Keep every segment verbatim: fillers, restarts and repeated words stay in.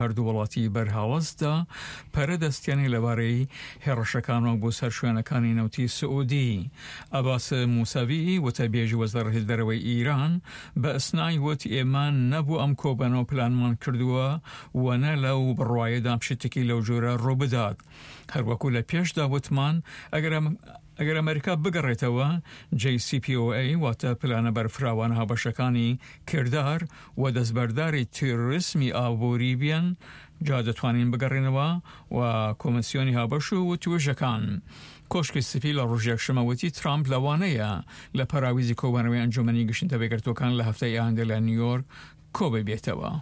هەردوو وڵاتی بەرهاوەستدا پەرەدەستیانی لەبارەی هێڕەشەکانەوە بۆ سەر شوێنەکانی نەوتی سعودی. ئەباس موسەوی وتەبێژی وەزارەتی دەرەوەی ئیران بە ئەسنای وت ئێمە نەبوو ئەم کۆبەنەوە پلانمان کردووە و نە لەو بڕوایەدا پشتێکی لەو جۆرە ڕووبدات. هەروەکو لە پێشدا وتمان ئەگەر ئەگەر ئەمریکا بگەڕێتەوە جی سی پی ئۆ ئەی واتە پلانە بەرفراوان هاوبەشەکانی کردار و دەستبەرداری تێرۆریسمی ئابووری بیان جا دەتوانین بگەڕێنەوە و کۆمسیۆنی هاوبەش و توێژەکان. کۆشکی سپی لە ڕۆژێک شەمەوتی ترامپ لەوانەیە لە پەراویزی کۆبەنەوەی ئەنجومەنی گشتە بێگرتوەکان لە هەفتەی ئایندا لە نیویۆرک کۆبێ بێتەوە.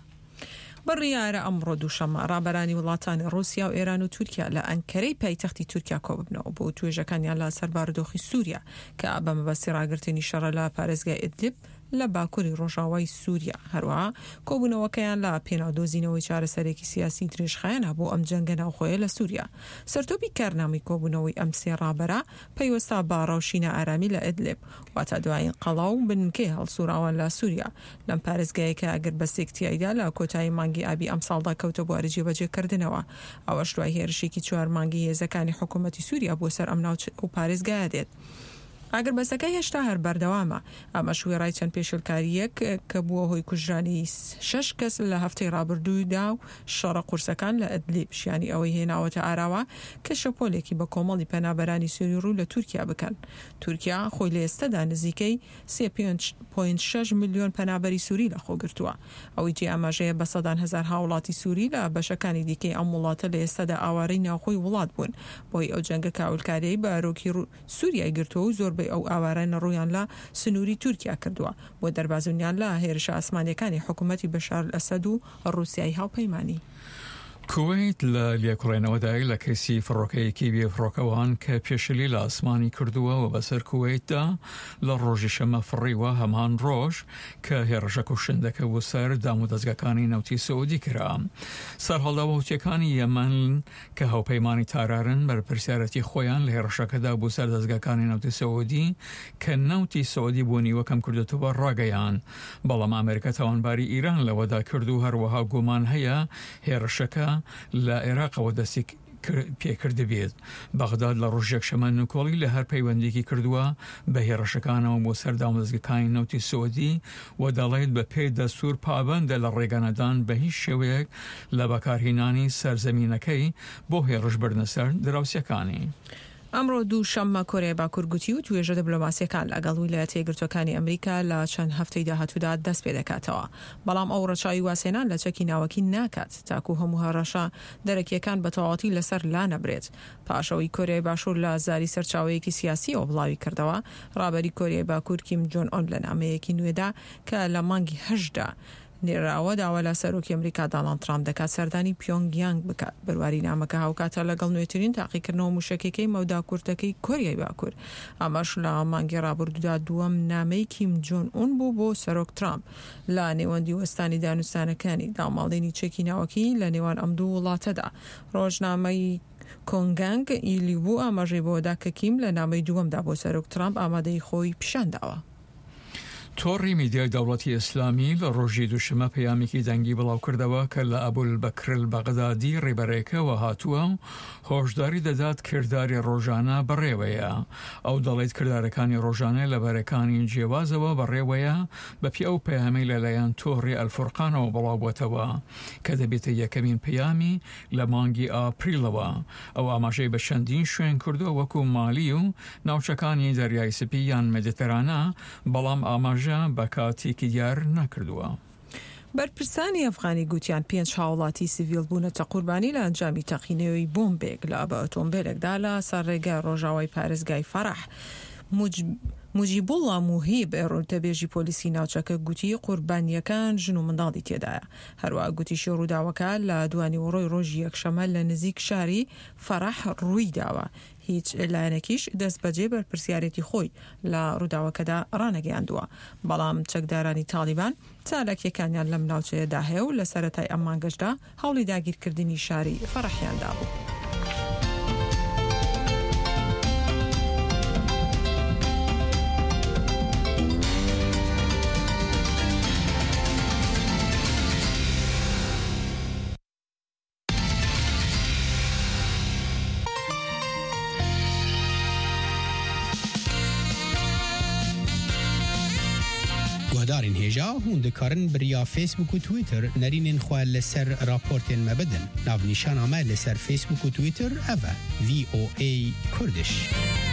بڕیارە ئەمڕۆ دووشەممە ڕابەرانی وڵاتانی رووسیا و ئێران و تورکیا لە ئەنکەرەی پایتەختی تورکیا کۆببنەوە بۆ توێژەکانیان لە سەر بارودۆخی سووریا کە بە مەبەستی ڕاگررتنی شەڕە لە پارێزگای ئیدلیب لە باکووری ڕۆژاوای سووریا. هەروەها کۆبوونەوەکەیان لە پێناودۆزینەوەی چارەسەرێکی سیاسی درێژخایەنە بۆ ئەم جەنگە ناوخۆیە لە سووریا. سەرتۆپی کارنامەی کۆبوونەوەی ئەم سێ ڕابەرە پەیوەستا بە ڕەوشینە ئارامی لە ئیدلیب واتە دوایین قەڵاو و بنکەی هەڵسووراوان لە سووریا لەم پارێزگایەکە ئەگەر بەستێکتیایدا لە کۆتایی مانگی ئابی ئەم ساڵدا کەوتە بوارە جێبەجێکردنەوە. ئەوەش دوای هێرشێکی چوار مانگی هێزەکانی حکوومەتی سووریا بۆ سەر ئەم ناوچە و پارێزگایە دێت. ئاگر بەسەکە هێشتا هەر بەردەوامە. ئەمە شوێڕای چەند پێشلکاریەک کە بووە هۆی کوژرانی شەش کەس لە هەفتەی ڕابردوودا و شەڕە قورسەکان لە ئەدلیب شیانی ئەوەی هێناوەتە ئاراوە کە شەپۆلێکی بە کۆمەڵی پەنابەرانی سووری ڕوو لە تورکیا بکەن. تورکیا خۆی لە ئێستادا نزیکەی سێ پۆینت شەش ملیۆن پەنابەری سووری لە خۆگرتووە. ئەوەی جێ ئاماژەیە بە سەدان هەزار هاوڵاتی سووری لە بەشەکانی دیکەی ئەم وڵاتە لە ئێستادا ئاوارەی ناوخۆی وڵات بوون بۆی ئەو جەنگە کاولکاریەی بە ئەرۆکی سووریای گرتووە و زۆر ئەو ئاوارانە ڕوویان لە سنووری تورکیا کردووە بۆ دەربازونیان لە هێرشە ئاسمانیەکانی حکوومەتی بەشار ئەسەد و ڕووسیای هاوپەیمانی. کوێیت لە لێکڕێنەوەدای لە کەسی فڕۆکەیەکی بێفڕۆکەوان کە پێشلی لە ئاسمانی کردووە و بەسەر کوێیتدا لە ڕۆژی شەمە فڕیوە هەمان ڕۆژ کە هێرشە کوشندەکە بۆ سەر دام و دەستگاکانی نەوتی سعودی کرا. سەرهەڵداوەوتیەکانی یەمەن کە هاوپەیمانی تارارن بەرپرسیارەتی خۆیان لە هێرشەکەدا بۆ سەر دەستگاکانی نەوتی سعودی کە نەوتی سعودی بۆ نیوەکەم کردوتەوە ڕاگەیان. بەڵام ئەمریکا تاوانباری ئیران لەوەدا کرد و هەروەها گومان هەیە هێرشەکە لە عێراقەوە دەستی پێکرد بێت. بەغداد لە ڕۆژێک شەمە نوکۆڵی لە هەر پەیوەندێکی کردووە بە هێرشەکانەوە بۆ سەردام دەستگاکانی نەوتی سعودی و دەڵێت بە پێی دەستور پابەندە لە ڕێگەنەدان بە هیچ شێوەیەک لە بەکارهێنانی سەرزەمینەکەی بۆ هێرش بردنە سەر دراوسەکانی. ئەمڕۆ دوو شەممە کۆریا باکوور گوتی و توێژە دیپلۆماسیەکان لەگەڵ ویلایەتە یەکگرتووەکانی ئەمریکا لە چەند هەفتەی داهاتوودا دەست پێ دەکاتەوە. بەڵام ئەو ڕەچاوی واسێنان لە چەکی ناوەکی ناکات تاکو هەموو هەڕەشە دەرەکیەکان بە تەواوەتی لەسەر لا نەبرێت. پاشەوەی کۆریای باشوور لە زاری سەرچاوەیەکی سیاسیەوە بڵاوی کردەوە. ڕابەری کۆریای باکوور کیم جۆن ئۆن لە نامەیەکی نوێدا کە لە مانگی هەشتدا نێراوە داوا لە سەرۆکی ئەمریکا دۆناڵد ترامپ دەکات سەردانی پیۆنگیانگ بکات. بڕواری نامەکە هاوکاتە لەگەڵ نوێترین تاقیکردنەوە موشکێکی مەودا کورتەکەی کۆریای باکوور. ئەمەش لە مانگی ڕابردوودا دووەم نامەی کیم جۆن ئۆن بوو بۆ سەرۆک ترامپ لە نێوەندی وەستانی دانوستانەکانی داماڵێنی چێکی ناوەکی لە نێوان ئەم دوو وڵاتەدا. ڕۆژنامەی کۆنگانگ ئیلی بوو ئاماژەی بۆدا کە کیم لە نامەی دووەمدا بۆ سەرۆک ترامپ ئامادەی خۆی پیشانداوە. تۆڕی میدیای دەوڵەتی ئیسلامی لە ڕۆژی دووشەمە پەیامێکی دەنگی بڵاو کردەوە کە لە ئەبول بەکرل بەغدادی ڕێبەرێکەوە هاتووە و هۆشداری دەدات کردداری ڕۆژانە بەڕێوەیە. ئەو دەڵێت کردارەکانی ڕۆژانە لە بەرەکانی جیاوازەوە بەڕێوەیە بەپی ئەو پەیامەی لەلایەن تۆڕی ئەلفورقانەوە بڵاو بووەتەوە کە دەبێتە یەکەمین پەیامی لە مانگی ئاپریلەوە. ئەو ئاماژەی بە چەندین شوێن کردووە وەکو مالی و ناوچەکانی دەریای سپی یان مێدیتەرانە، بەڵام ئاماژە بە کاتێکی دیار نەکردووە. بەرپرسانی ئەفغانی گوتیان پێنج هاوڵاتی سیڤیل بوونەتە قوربانی لە ئەنجامی تەقینەوەی بۆمبێک لە بە ئۆتۆمبیلێکدا لە سەر ڕێگای ڕۆژاوای پارێزگای فەرەح. موجیبوڵڵا موهیب ڕۆنتەبێژی پۆلیسی ناوچەکە گوتی قوربانیەکان ژن و منداڵی تێدایە. هەروە گوتیشی ڕووداوەکە لە دوانی وڕۆی ڕۆژی یەکشەمە لە نزیک شاری فەرەح ڕووی داوە. هیچ لایەنێکیش دەست بەجێ بەرپرسیارەتی خۆی لە ڕووداوەکەدا ڕانەگەیاندووە. بەڵام چەکدارانی تالیبان چالاکیەکانیان لەم ناوچەیەدا هەیە و لە سەرەتای ئەم مانگەشدا هەوڵی داگیرکردنی شاری فەرەحیاندا بوو. دارین هجا هون دکارن بریا فیسبوک و تویتر نرینین خواه لسر راپورتین مبدن ناو نیشان آمه لسر فیسبوک و تویتر اوه وی او ای کردش.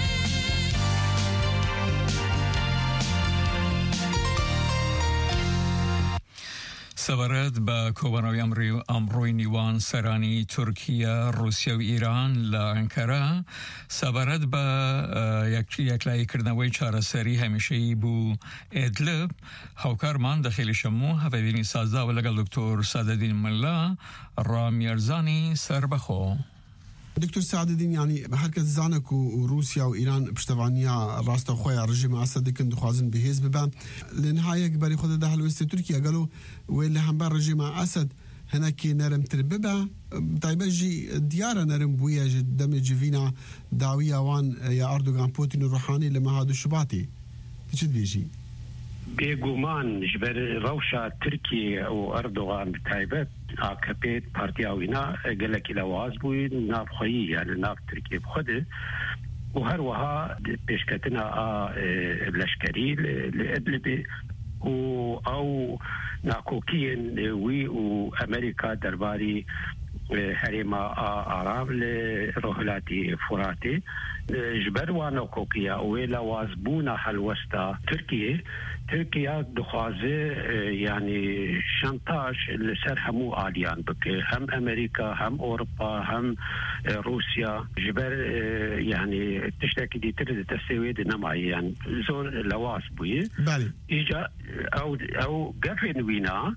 سەبارەت بە کۆبانەوەی ئەمڕۆی نیوان سەرانی تورکیا، رووسیا و ئیران لە ئەنکەرا سەبارەت بە یەکلاییکردنەوەی چارەسەری هەمیشەیی بوو ئێدلب، هاوکارمان دەخێلی شەموو هەڤەبینی سازداوە لەگەڵ دکتۆر سادەدین ملا ڕامیێرزانی سەربەخۆ. دكتور سعد الدين يعني هركز زانك وروسيا وإيران بشتوانيا راستا خويا رجيم أسد كن دخوازن بهيز ببا لنهاية كباري خود ده الوست تركيا قالوا وين هم بار رجيم أسد هناك نرم ترببا طيب جي ديارة نرم بويا دم جيفينا داوية وان يا أردوغان بوتين الروحاني لما هادو الشباطي تشد بيجي بێگومان ژبەر ڕەوشە تورکی و ئەردۆغان تایبەت ئاکەپێت پارتیاوینا گەلێکی لەواز بووی ناوخۆیی یان ناو تورکی بخۆدە و هەروەها پێشکەتنە لەشکەری لە ئەدلبێ و ئەو ناکۆکیên وی و ئەمریکا دەرباری هەرێما ئارام لە ڕۆهلاتی فوراتێ جبر وانا كوكيا ويلا وازبونا هالوستا تركيا تركيا دخوازي يعني شانتاج لسر همو آليان بك هم أمريكا هم أوروبا هم روسيا جبر يعني تشتكي دي ترد تسويد نمعي يعني زور لواس بوي بالي إيجا أو أو قفن وينا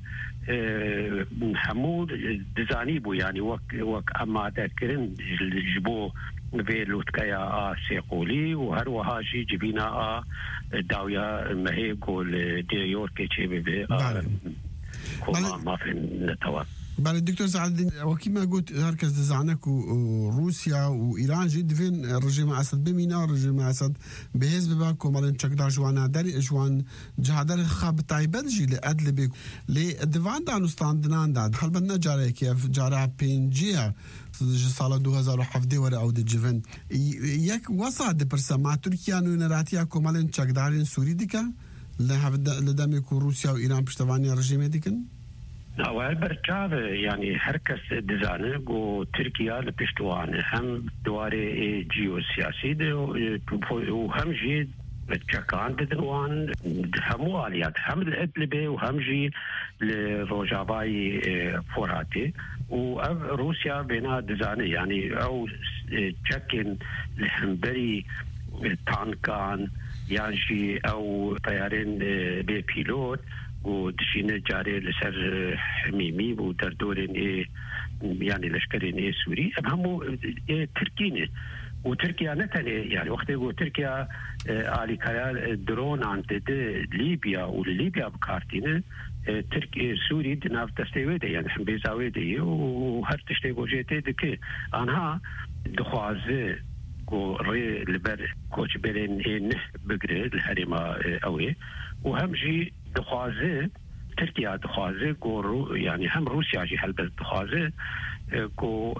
همو دزاني بو يعني وك وك أما ذاكرين جبو بلوتكايا سيقولي وهروها جي جبينا داويا مهي قول ديوركي تشيبي بي ما في نتوى. بعد الدكتور سعد الدين وكما قلت هركز دزعنك وروسيا وإيران جد فين رجيم أسد بمينا رجيم أسد بهز بباكو مالين تشكدار جوانا داري جوان جهادر خاب تايبت جي لأدل بيكو لدفعان دانو ستاندنان داد هل بدنا جاري كيف جاري بينجيا سال دو هزار و هفده ور او د جوون یک وسع د پرسه ما ترکیه نو نراتیا کومالن چقدارین سوری دیکا لدم کو روسیا و ایران پشتوانی رژیم دیکن اول برچاو يعني هركس دزانه جو تركيا لبشتوانه هم دواري جيوسياسي وهم جي تشكان ددوان همو آليات هم الإدلبي وهم جي لروجافاي فوراتي وروسيا بينا دزانه يعني او تشكن لهمبري تانكان يعني او طيارين ببيلوت ودشين جاري لسر حميمي ودردورين ايه يعني لشكرين ايه سوري همو ايه تركينه وتركيا نتني يعني وقت يقول تركيا آلي كيال درون عن ليبيا وليبيا بكارتينه تركيا سوري دناف تستيويده يعني هم بيزاويده وهر تشتيقو جيتي دكي انها دخوازي كو ري لبر كوش بلين ايه بقري الهريمة اوي وهم جي دخوازي تركيا دخوازي كو يعني هم روسيا جي هلبس دخوازي كو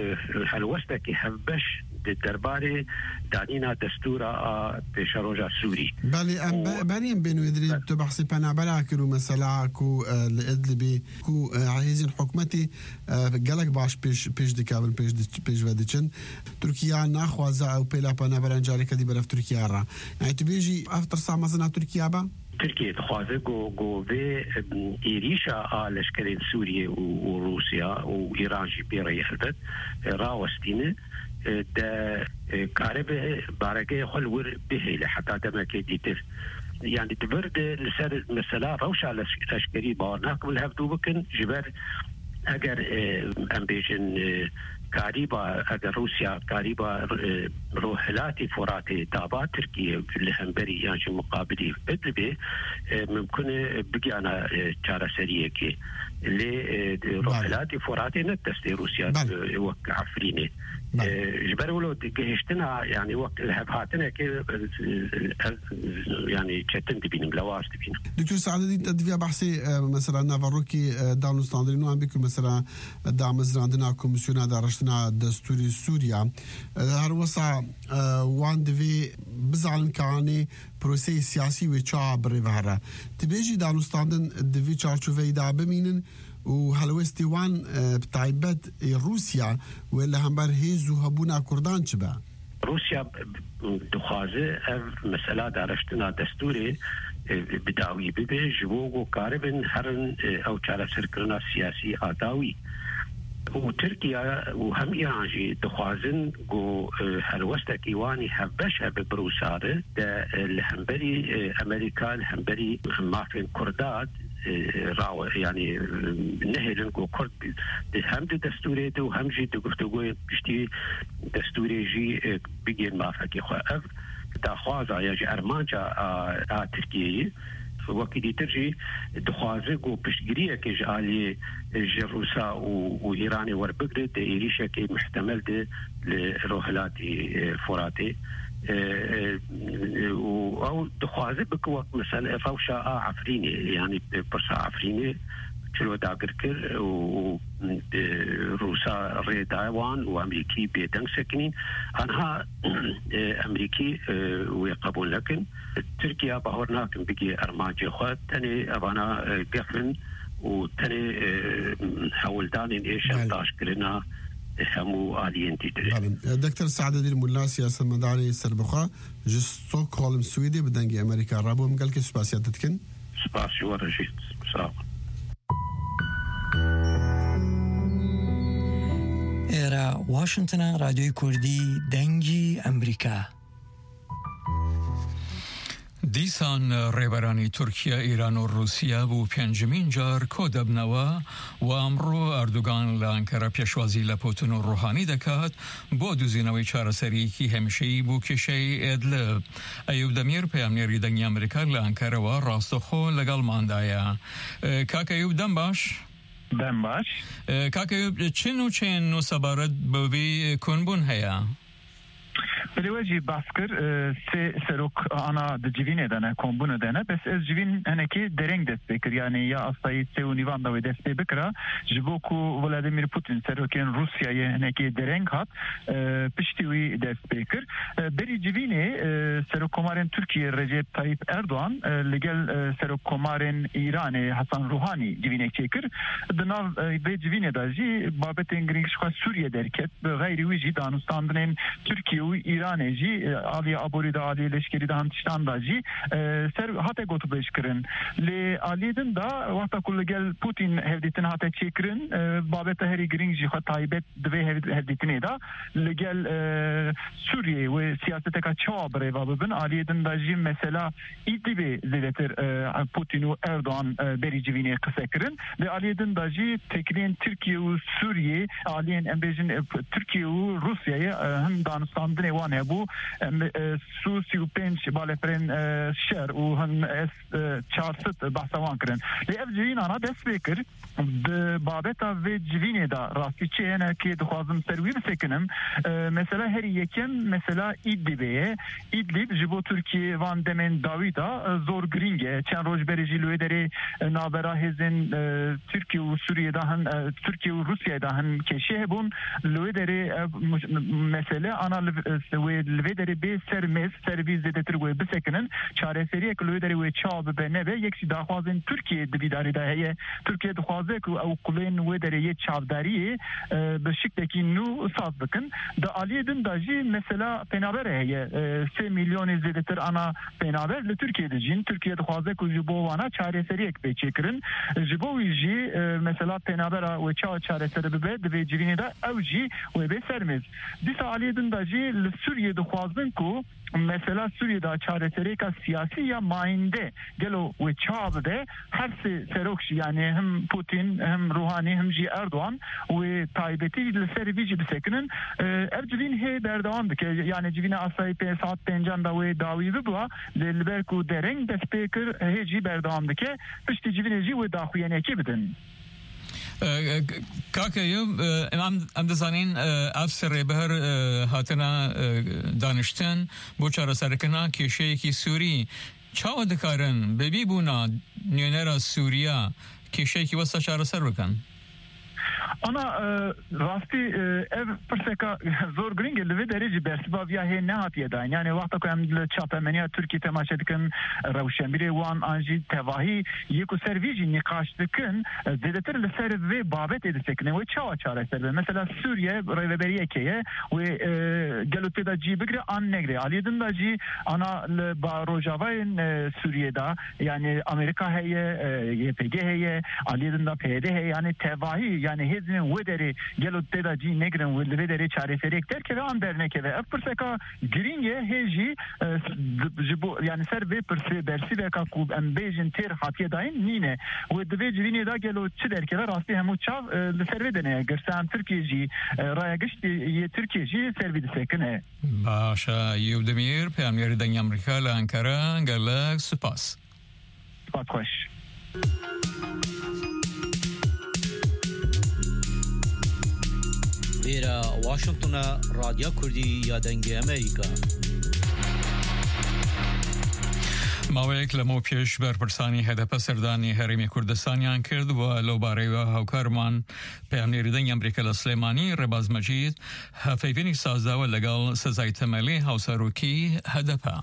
هلوستكي هبش درباره دانينا دستورا بشروجا سوري بالي ام بانين بينو يدري تو بحسي بنا بلاكرو مثلا كو الادلبي كو عايزين حكمتي قالك باش بيش بيش دكابل بيش بيش وديچن تركيا ناخوازا او بلا بنا برانجاري كدي برف تركيا را يعني تبيجي افتر ساعه مثلا تركيا با تركيا تخوازه جو جو في إيريشا لشكرين سوريا وروسيا وإيران جي بيري هلبت راوستينه دا كاربه باركه خلور به لحتى دمك ديتر يعني تبرد لسر مثلا روشة لشكري بارناك بالهبدو بكن جبر اگر امبيجن قريبا اگر روسيا قريبا روحلاتي فراتي دابا تركيا لهمبري يعني مقابلي ادلبي ممكن بقي انا جارة سريكي اللي روحلاتي فراتي نتستي روسيا وك عفريني جبر ولو جهشتنا يعني وقت الهبهاتنا كي يعني تشتن تبين لواس تبين. دكتور سعد الدين تدفع بحثي مثلا نافاروكي داونو ستاندرينو عم بيكون مثلا دعم زراندنا كوميسيون هذا رش دانشتنا دستوری سوریا هر وسا وان دوی بزعلن کانی پروسه سیاسی و چا بری وهره تبیجی دانستاندن دوی چارچوبه دا بمینن و هلوستی وان بتایبت روسیا ولی هم بر هیزو هبونا کردان چبه روسیا دخوازه مسئله دارشتنا دستوری بداوی ببه جوگو کاربن هرن او چاره سرکرنا سیاسی آداوی و ترکیا و هم ایرانجی دخوازن گو هلوسته کیوانی هبش هب بروساره ده لهمبری امریکا لهمبری مافین کرداد راو يعني نهلن كو كرد هم دستوري دو هم جي دغفتگو بشتي دستوري جي بيجين ما فكي خو اف تا خوازا يا جي ارمانجا ا تركيا وكيدي ترجي دخوازه كو بشغريه كي جالي جروسا و ايراني وربغد دي ايريشا كي محتمل دي لروهلاتي فراتي او دخوازه بكو مثلا فوشا عفريني يعني برشا عفريني شلو داقر كر و روسا ريدايوان وامريكي بيدن سكنين انها امريكي ويقبون لكن تركيا بهورناكم بقي ارماجي خوات تاني ابانا قفن وتاني حولدان ايش تاشكلنا همو آليين تدري. دكتور سعد الدين ملا سياسة مداري سربخا جستوك هولم سويدي بدنجي أمريكا رابو مقال كي سباسيات تتكن؟ سباسي ورجيت سلام. إيرا واشنطن راديو كردي دنجي أمريكا. دیسان ریبرانی ترکیه، ایران و روسیه بو پنجمین جار کودب نوا و امرو اردوگان لانکره پیشوازی لپوتن و روحانی دکات با دوزینوی چارەسەری کی همیشهی بو کشی ادلب. ایوب دمیر پیامنیری دنگی امریکا لانکره و راستخو لگل ماندایا. کاک ایوب دم باش؟ دم باش. کاک ایوب چن و چن نو سبارت بوی کنبون هیا؟ بلوجي باسكر سي سروك انا دجيفين دنا كومبون دنا بس از جيفين هناكي درينج دستبيكر يعني يا اصاي سيو نيفان داوي دستبيكرا جبوكو فلاديمير بوتين سروكين روسيا هناكي درينج هات بشتوي دستبيكر بري جيفيني سروكومارن تركيا رجب طيب اردوغان لجل سروكومارن ايران حسن روحاني جيفيني تشيكر دنا بري جيفيني داجي بابت انجريش خا سوريا دركت غير ويجي دانستاندن تركيا ایران جی علی ابوری دا علی لشکری دا همتشتان دا جی سر هاته گوتو بشکرن لی علیدن دا وقتا کل گل پوتین هفدیتن هاته چیکرن بابت هری گرینگ جی خود تایبت دوی هفدیتنی دا لگل سوریه و سیاست که چا بره و ببن علیدن دا جی مثلا ایدیبی زیدتر پوتین و اردوان بری جوینی قصه کرن لی علیدن دا جی تکرین ترکیه و سوریه علیین امبیجن ترکیه و روسیه هم دانستان وان هبو سو سی و پنج بالفرین شهر و هم اس چهارصد بحثوان کرن لی اف جوین آنا دست بکر بابتا و جوینه دا راستی چه هنه که دخوازم سروی بسکنم مثلا هری یکم مثلا ایدلیبه ایدلیب جبو ترکیه وان دمن داویدا زور گرینگه چند روز بری جلوه داره نابرا هزین ترکیه و سوریه دا هن ترکیه و روسیه دا هن کشی هبون لوه داره مثلا آنا و لودری به سرمز سرویس دتر و بسکنن چارەسەری کلودری و چاب به نه یکی داخوازن ترکیه دیداری ده هی ترکیه دخوازه کو او کلین و دری یه چابداری به شکلی نو ساز بکن ده علیدن داجی مثلا پنابر هی سه میلیون زیدتر انا پنابر ل ترکیه دجین ترکیه دخوازه کو جبو وانا چارەسەری یک به چکرن جبو ویجی مثلا پنابر و چا چارەسەری به به جوینه ده او جی و به سرمز دیس علیدن داجی سوریه دخوازن کو مثلا سوریه دا چارەسەری کا سیاسی یا ماینده گلو و چاب ده هر سه سروکش یعنی هم پوتین هم روحانی هم جی اردوان و تایبتی لسر ویجی بسکنن ارجوین هی بردوام دکه یعنی جوین اسای په ساعت پنجان دا و داوی بوا لبرکو درنگ د سپیکر هی جی بردوام دکه پشتی جوین جی و داخوینه کی بدن کاکا یوب ام ام دزانین افسر بهر هاتنا دانشتن بو چارەسەرکردنا کێشەیەکی سووری چاوە دەکارن بەبی بوونا نوێنەرە سووریا کێشەیەکی وەستا چارەسەر بکەن انا راستي اف برسكا زور جرينج اللي درجه برسبابيا هي نهاتيه دا يعني وقت كان الشابمانيه تركي تماشا دكن روشنبيري وان انجي تواهي يكو سيرفيجي نقاش دكن زيادتر لسر في بابت دسكنه و تشاو تشار سر مثلا سوريا ريبريه كيه و قالوا تدا جي بكره ان نغري علي دن جي انا باروجاوين سوريا دا يعني امريكا هي يبيجي هي علي دن بيده هي يعني تواهي يعني هزن ودري قالوا تدا جي نغرن ودري تشار سر كتر كده ام درنكه و برسكا جرينج هيجي جبو يعني سر في برسي برسي بكا كوب ام بيجن تير حاتيه داين نينه و دبي جريني دا قالوا تشدر كده راستي همو تشاف لسر دنيا قرسان تركي جي رايقشت تركي جي سر دسكنه باشا يودمير بيامير دنگ امریکا لانکارا قال سپاس سپاس خوش إلى واشنطن راديو كردي يا دنگ أمريكا ماوەیەک لەمە پێش بەرپرسانی هەدەپە سەردانی هەرێمی کوردستانیان کرد و لەو بارەیەوە هاوکارمان پەیامنێری دەنگی ئەمریکا لە سلێمانی ڕێباز مەجید هەفەیڤێنی سازداوە لەگەڵ سزای تەمەلی هاوسەرۆکی هەدەپە.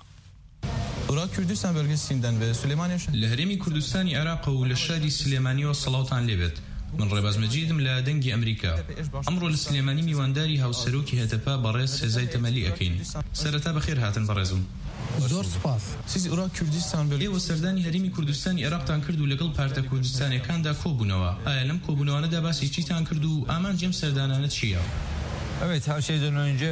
Irak Kürdistan bölgesinden ve Süleymaniye لهرمی کوردستانی عراق و لشاری سلێمانی و سەڵاوتان لێبێت. من ڕێباز مەجیدم لە دەنگی ئەمریکا. ئەمڕۆ لە سلێمانی میوانداری هاوسەرۆکی هەدەپە بەڕێز سزای تەمەلی ئەکەین. سەرەتا بەخێر هاتن بەڕێزم. زۆر سپاس. Siz Irak Kürdistan bölgesi ئێوە سەردانی هەرێمی کوردستانی عێراقتان کرد و لەگەڵ پارتە کوردستانیەکاندا کۆبوونەوە. ئایا لەم کۆبوونەوانەدا باسی چیتان کرد و ئامانجێم سەردانانە چییە؟ Evet, her şeyden önce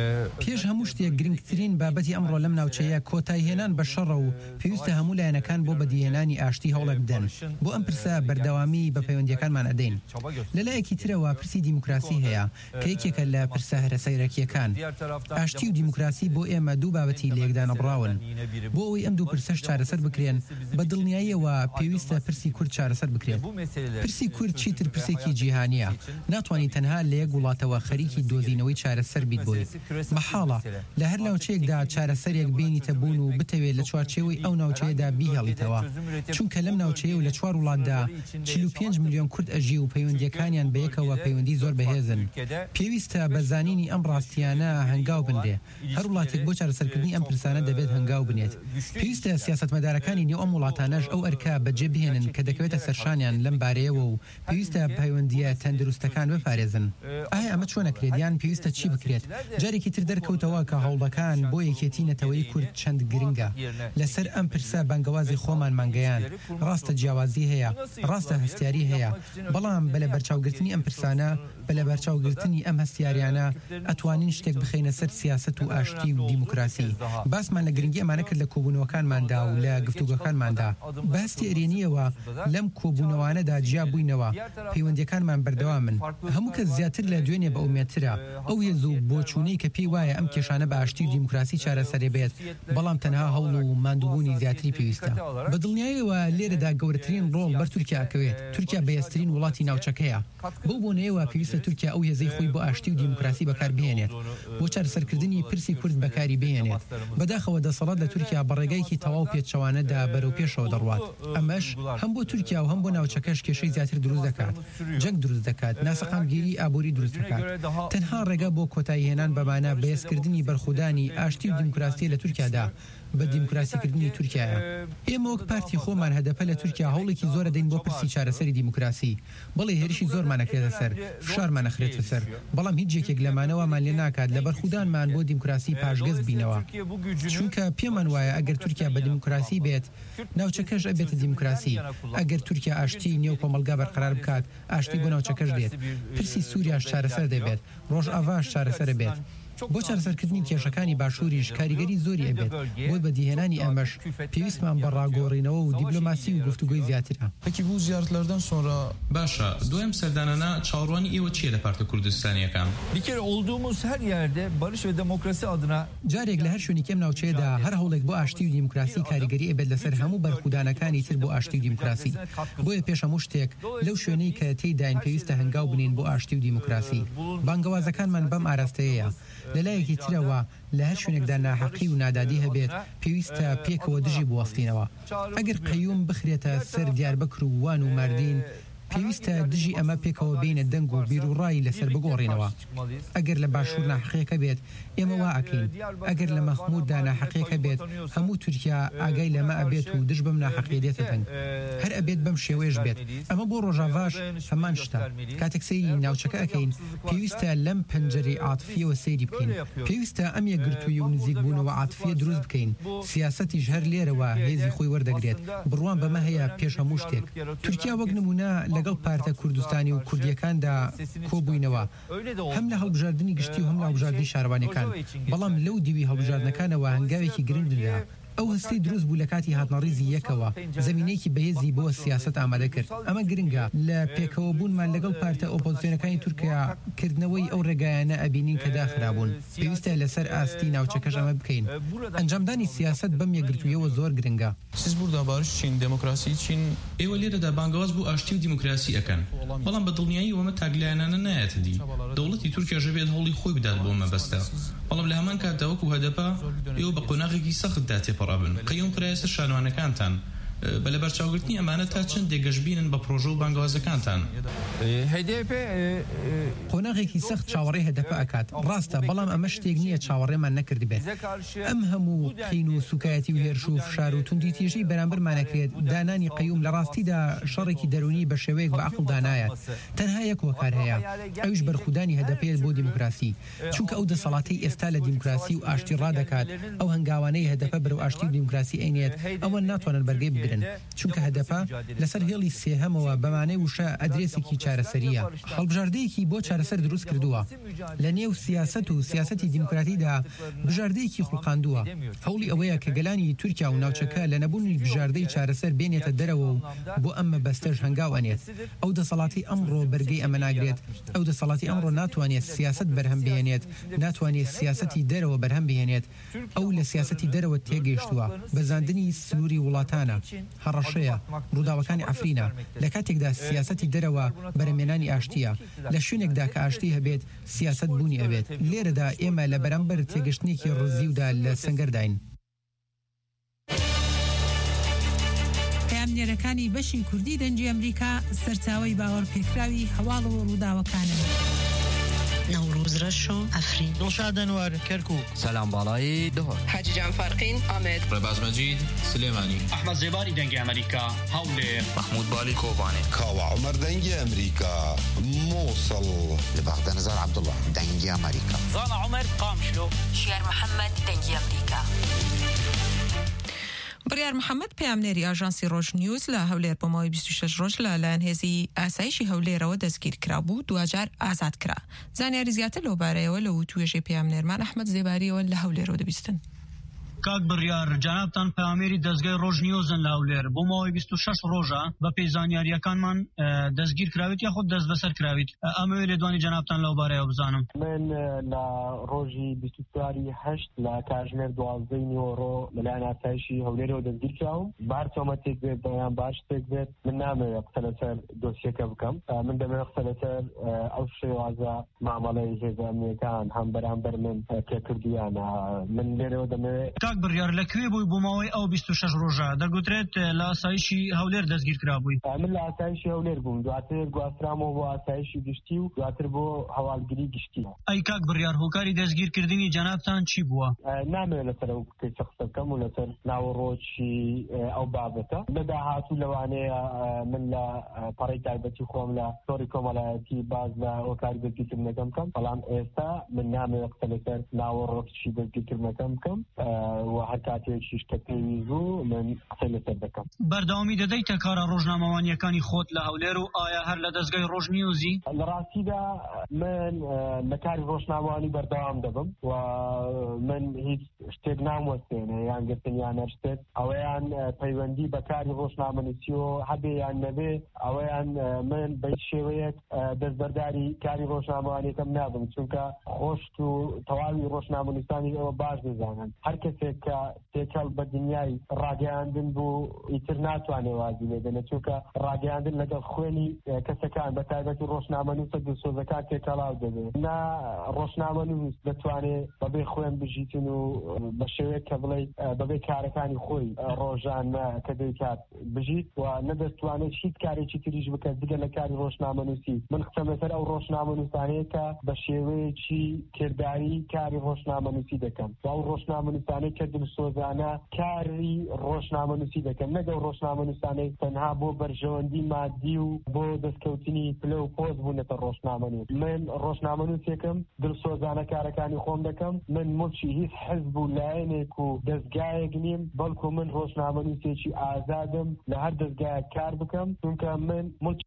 پێش هەموو شتێک گرنگترین بابەتی ئەمڕۆ لەم ناوچەیە کۆتایهێنان بە شەڕە و پێویستە هەموو لایەنەکان بۆ بەدیهێنانی ئاشتی هەوڵێک بدەن بۆ ئەم پرسە بەردەوامی بە پەیوەندیەکانمان ئەدەین. لەلایەکی ترەوە پرسی دیموکراسی هەیە کە یەکێکە لە پرسە هەرە سەیرەکیەکان. ئاشتی و دیموکراسی بۆ ئێمە دوو بابەتی لە یەکدا نەبڕاون. بۆ ئەوەی ئەم دوو پرسەش چارەسەر بکرێن بە دڵنیاییەوە پێویستە پرسی کورد چارەسەر بکرێت. پرسی کورد چیتر پرسێکی جیهانیە. ناتوانین تەنها لە یەک وڵاتەوە خەریکی دۆزینەوەی چارەسەر بیت بۆی. مەحاڵە لە هەر ناوچەیەکدا چارەسەرێک بینیتە بوون و بتەوێت لە چوارچێوەی ئەو ناوچەیەدا بیهێڵیتەوە. چونکە لەم ناوچەیە و لە چوار وڵاتدا چل و پێنج ملیۆن کورد ئەژی و پەیوەندیەکانیان بەیەکەوە پەیوەندی زۆر بەهێزن. پێویستە بە زانینی ئەم ڕاستیانە هەنگاو بنرێ. هەر وڵاتێک بۆ چارەسەرکردنی ئەم پرسانە دەبێت هەنگاو بنێت. پێویستە سیاسەتمەدارەکانی نێو ئەم وڵاتانەش ئەو ئەرکە بەجێ بهێنن کە دەکەوێتە سەرشانیان لەم بارەیەوە و پێویستە پەیوەندیە تەندروستەکان بپارێزن. ئایا ئەمە چۆن نەکرێت یان پێویستە چی بکرێت؟ جارێکی تر دەرکەوتەوە کە هەوڵەکان بۆ یەکێتی نەتەوەی کورد چەند گرنگە. لەسەر ئەم پرسە بانگەوازی خۆمان مانگەیان. ڕاستە جیاوازی هەیە، ڕاستە هەستیاری هەیە، بەڵام بە لە بەرچاوگرتنی ئەم پرسانە بە لە بەرچاوگرتنی ئەم هەستیاریانە ئەتوانین شتێک بخەینە سەر سیاست و ئاشتی و دیموکراسی. باسمان لە گرنگی ئەمانە کرد لە کۆبوونەوەکانماندا و لە گفتوگەکانماندا. باستی ئەرێنیەوە لەم کۆبوونەوانەدا جیا بووینەوە پەیوەندیەکانمان بەردەوامن. هەموو کەس زیاتر لە دوێنێ بە ئومێدترە. ئەو هێز و بۆچوونەی کە پێی وایە ئەم کێشانە بە ئاشتی و دیموکراسی چارەسەرێ بێت بەڵام تەنها هەوڵ و ماندووبوونی زیاتری پێویستە. بە دڵنیاییەوە لێرەدا گەورەترین ڕۆڵ بەر تورکیا ئەکەوێت. تورکیا بەهێزترین وڵاتی ناوچەکەیە. بەو بۆنەیەوە پێویستە تورکیا ئەو هێزەی خۆی بۆ ئاشتی و دیموکراسی بەکار بهێنێت بۆ چارەسەرکردنی پرسی کورد بەکاری بهێنێت. بەداخەوە دەسەڵات لە تورکیا بە ڕێگایکی تەواو پێچەوانەدا بەرەو پێشەوە دەڕوات. ئەمەش هەم بۆ تورکیا و هەم بۆ ناوچەکەش کێشەی زیاتر دروست دەکات. جەنگ دروست دەکات، ناسەقامگیری ئابووری دروست دەکات. تەنها ڕێگا بۆ کۆتاییهێنان بەمانە بەهێزکردنی بەرخودانی ئاشتی و دیموکراسی لە تورکیادا بە دیموکراسیکردنی تورکیایە. ئێمە وەک پارتی خۆمان هەدەپە لە تورکیا هەوڵێکی زۆرە دەین بۆ پرسی چارەسەری دیموکراسی. بەڵێ هێرشی زۆرمانەکرێتە سەر، فشارمان نەخرێتە سەر، بەڵام هیچ جێکێک لەمانەوەمان لێ ناکات لە بەرخودانمان بۆ دیموکراسی پاشگەز بینەوە. چونکە پێمان وایە ئەگەر تورکیا بە دیموکراسی بێت ناوچەکەش ئەبێتە دیموکراسی. ئەگەر تورکیا ئاشتی نێو کۆمەلگا بەرقرار بکات ئاشتی بۆ ناوچەکەش دێت. پرسی سووریاش چارەسەر دەبێت، ڕۆژئاواش چارەسەرە بێت. بۆ چارەسەرکردنی کێشەکانی باشووریش کاریگەری زۆری ئەبێت. بۆی بەدیهێنانی ئەمەش پێویستمان بە ڕاگۆڕینەوە و دیپلۆماسی و گفتوگۆی زیاترە. Peki bu ziyaretlerden sonra باشە دوێم سەردانانە چاوەڕوانی ئێوە چیە لە پارتە کوردستانیەکان؟ bir kere olduğumuz her yerde barış ve demokrasi adına جارێک لە هەر شوێنێکی ئەم ناوچەیەدا هەر هەوڵێک بۆ ئاشتی و دیموکراسی کاریگەری ئەبێت لەسەر هەموو بەرخودانەکانی تر بۆ ئاشتی و دیموکراسی. بۆیە پێش هەموو شتێک لەو شوێنەی کە تێیداین پێویستە هەنگاو بنین بۆ ئاشتی و دیموکراسی. بانگەوازەکانمان بەم ئاراستەیەیە. لەلایەکی ترەوە لە هەر شوێنێکدا ناحەقی و نادادی هەبێت پێویستە پێکەوە دژی بوەستینەوە. ئەگەر قەیوم بخرێتە سەر دیاربەکر و وان و ماردین پێویستە دژی ئەمە پێکەوە بینە دەنگ و بیر و ڕای لەسەر بگۆڕێنەوە. ئەگەر لە باشوور ناحەقیەکە بێت ئێمە وا ئەکەین، ئەگەر لە مەخمووددا ناحەقیەکە بێت هەموو تورکیا ئاگای لەمە ئەبێت و دژ بەم ناحەقیە دێتە دەنگ، هەر ئەبێت بەم شێوەیەش بێت. ئەمە بۆ ڕۆژاواش هەمان شتە. کاتێک سەیری ناوچەکە ئەەکەین پێویستە لەم پەنجەرەی عاتفیەوە سەیری بکەین، پێویستە ئەم یەکگرتووی و نزیکبوونەوە عاتفیە دروست بکەین. سیاسەتیش هەر لێرەوە هێزی خۆی وەردەگرێت، بڕوان بەمە هەیە پێش هەموو شتێک. تورکیا وەک نمونە لەگەڵ پارتە کوردستانی و کوردیەکاندا کۆبووینەوە، هەم لە هەڵبژاردننی گشتی و هەم لە هەڵبژاردننی شارەوانەکان، بەڵام لەو دیوی هەڵبژاردنەکانەوە هەنگاوێکی گرنگدا. ئەو هەستەی دروست بوو لە کاتی هاتنەڕیزی یەکەوە زەمینەیەکی بەهێزی بۆ سیاست ئامادە کرد. ئەمە گرنگە لە پێکەوە بوونمان لەگەڵ پارتە ئۆپۆزیسیۆنەکانی تورکیا کردنەوەی ئەو ڕێگایانە ئەبینین کە داخرابوون. پێویستە لەسەر ئاستی ناوچەکەش ئەمە بکەین. ئەنجامدانی سیاست بەم یەکگرتوویەوە زۆر گرنگە. سیز بوودا باش چین دموکراسی چین ئێوە لێرەدا بانگەواز بوو ئاشتی و دیموکراسی ئەکەن، بەڵام بە دڵنیایی ئەومە تاگلایانانە نایەتە دی. دەوڵەتی تورکیا ژەبێت هەوڵی خۆی بدات بۆ مەبەستە، بەڵام لە هەمان کاتەوە و هەدەپە ئێوە بە قۆناغێکی سەختدا تێپەڕابن. قەیوم کرایەسە شانوانەکانتان بە لەبەرچاوگرتنی ئەمانە تا چەند دێگەشببینن بە پرۆژە و بانگوازەکانتان. قۆناغێکی سەخت چاوەڕێ هەدەپە ئەکات، ڕاستە، بەڵام ئەمە شتێک نییە چاوەڕێمان نەکرد بێت. ئەم هەموو قین و سوکایەتی و هێرش و فشار و توندی تێژەی بەرامبەرمانەکرێت. دانانی قەیوم لە ڕاستیدا شەڕێکی دەرونی بە شێوەیەک بە عەقڵ دانایە. تەنها یەک هۆکار هەیە، ئەویش بەرخودانی هەدەپەیە بۆ دیموکراسی، چونکە ئەو دەسەڵاتەی ئێستا لە دیموکراسی و ئاشتی ڕادەکات ئەو هەنگاوانەی هەدەپە بەرەو ئاشتی و دیموکراسی ئەینێت ئەوە ناتوانن بەرگەی بگرن، چونکە هەدەپە لەسەر هێڵی سێهەمەوە بەمانەی وشە ئەدرێسێکی چارەسەریە. هەڵبژاردەیەکی بۆ چارەسەر دروست کردووە. لە نێو سیاسەت و سیاسەتی دیموکراتیدا بژاردەیەکی خوڵقاندووە. هەوڵی ئەوەیە کە گەلانی تورکیا و ناوچەکە لە نەبوونی بژاردەی چارەسەر بێنێتە دەرەوە و بۆ ئەم مەبەستەش هەنگاو ئەنێت. ئەو دەسەڵاتی ئەمڕۆ بەرگەی ئەمە ناگرێت. ئەو دەسەڵاتی ئەمڕۆ ناتوانێت سیاست بەرهەم بهێنێت، ناتوانێت سیاسەتی دەرەوە بەرهەم بهێنێت. ئەو لە سیاسەتی دەرەوە تێگەیشتووە، بەزاندنی سنووری وڵاتانە، هەڕەشەیە، ڕووداوەکانی ئەفرینە. لە کاتێکدا سیاسەتی دەرەوە بەرەمێنانی ئاشتیە، لە شوێنێکدا کە ئاشتی هەبێت سیاست بوونی ئەبێت. لێرەدا ئێمە لە بەرامبەر تێگەشتنێکی ڕزیودا لە سەنگەرداین. پامنێرەکانی بەشی کوردی دەنگی ئەمریکا سەرچاوەی باوەڕ پێکراوی هەواڵ و ڕووداوەکانن. نوروز رشو افرین دڵشاد ئەنوار کەرکووک سەلام باڵایی دهۆر حاجی جان فارقین ئامێد ڕێباز مەجید سلێمانی ئەحمەد زێباری دەنگی ئەمریکا هەولێر محمود بالی کۆبانێ کاوە عومەر دەنگی ئەمریکا مووسڵ لە بەغدە نەزار عەبدوڵڵا دەنگی ئەمریکا زانا عومەر قامشلۆ شێر محەممەد دەنگی ئەمریکا. بڕیار محەممەد پامنێری ئاژانسی ڕۆژ نیوز لە هەولێر بۆ ماوەی بیست و شەش ڕۆژ لەلایەن هێزی ئاسایشی هەولێرەوە دەستگیر کرابوو، دوجار ئازاد کرا. زانیاری زیاتر لەوبارەیەوە لە وتوێژەی پامنێرمان ئەحمەد زێباریەوە لە هەولێرەوە دەبیستن. کاک بڕیار جانابتان پامێری دەستگای ڕۆژ نیوزن لە هەولێر بۆ ماوەی بیست و شەش ڕۆژە بە پێی زانیاریەکانمان دەستگیر کراویت یا خۆت دەست بەسەر کراویت. ئەمەوێ لێدوانی جانابتان لەوبارەیەوە بزانم. من لە ڕۆژی بیست و چواری هەشت لە کاتژمێر دوازدەی نیوەڕۆ لەلایەن ئاسایشی هەولێرەوە دەستگیر کراوم. بار تۆمەتێک بێت بەیان باش تێک بێت، من نامەوێت قسە لەسەر دۆسیەکە بکەم، من دەمەوێت قسە لەسەر ئەو شێوازە مامەڵەی هێزە ئەمنیەکان هەم بەرامبەر من پێکردویانە. من لێرەوە دەمەوێت. کاک بڕیار لەکوێ بووی بۆ ماوەی ئەو بیست و شەش ڕۆژە؟ دەگوترێت لە ئاسایشی هەولێر دەستگیر کرابووی. من لە ئاسایشی هەولێر بووم، دواتر گواسترامەوە بۆ ئاسایشی گشتی و دواتر بۆ هەواڵگیری گشتی. ئەی کاک بڕیار هۆکاری دەستگیرکردنی جانابتان چی بووە؟ نامەوێت لەسەر ئەو کەسە قسە بکەم و لەسەر ناوەڕۆکی ئەو بابەتە. لە داهاتوو لەوانەیە من لە پەڕەی تایبەتی خۆم لە تۆڕی کۆمەڵایەتی باز لە هۆکاری دەستگیرکردنەکەم بکەم، بەڵام ئێستا من نامەوێت قسە لەسەر ناوەڕۆکی دەستگیرکردنەکەم بکەم و هەر کاتێکیش کە پێویست بوو من قسەی لەسەر دەکەم. بەردەوامی دەدەیتە کارە ڕۆژنامەوانیەکانی خۆت لە هەولێر و ئایا هەر لە دەستگای ڕۆژ نیوزی؟ لە ڕاستیدا من لە کاری ڕۆژنامەوانی بەردەوام دەبم و من هیچ شتێک ناموەستێنێ یان گرتن یان هەر شتێک، ئەوەیان پەیوەندی بە کاری ڕۆژنامەنووسی و هەبێ یان نەبێ، ئەوەیان من بە هیچ شێوەیەک دەستبەرداری کاری ڕۆژنامەوانیەکەم نابم، چونکە خۆشت و تەواوی ڕۆژنامەنووسانی ئەوە باش دەزانن. هەر کەسێک شتێک کە تێکەڵ بە دنیای ڕاگەیاندن بوو ئیتر ناتوانێ وازی لێ بێنێت چونکە ڕاگەیاندن لەگەڵ خوێنی کەسەکان بە تایبەتی ڕۆژنامەنووسە دڵسۆزەکان تێکەڵاو دەبێت نا ڕۆژنامەنووس دەتوانێت بەبێ خوێن بژیتن و بە شێوەیەک کە بڵێ بەبێ کارەکانی خۆی ڕۆژان کە دەیکات بژیت و نەدەتوانێت هیچ کارێکی تریش بکەت دیگە لە کاری ڕۆژنامەنووسی. من قسەم لەسەر ئەو ڕۆژنامەنووسانەیە کە بە شێوەیەکی کردداری کاری ڕۆژنامەنووسی دەکەن و ئەو ڕۆژنامەنووسانەی کە دڵسۆزانە کاری ڕۆژنامەنووسی دەکەن نەگەڵ ڕۆژنامەنووسانەی تەنها بۆ بەرژەوەندی مادی و بۆ دەستکەوتنی پلە و پۆز بوونەتە ڕۆژنامەنووس. من ڕۆژنامەنووسێکم دڵسۆزانە کارەکانی خۆم دەکەم. من ملکی هیچ حزب و لایەنێک و دەستگایەک نیم بەڵکو من ڕۆژنامەنووسێکی ئازادم لە هەر دەستگایەک کار بکەم چونکە من ملکی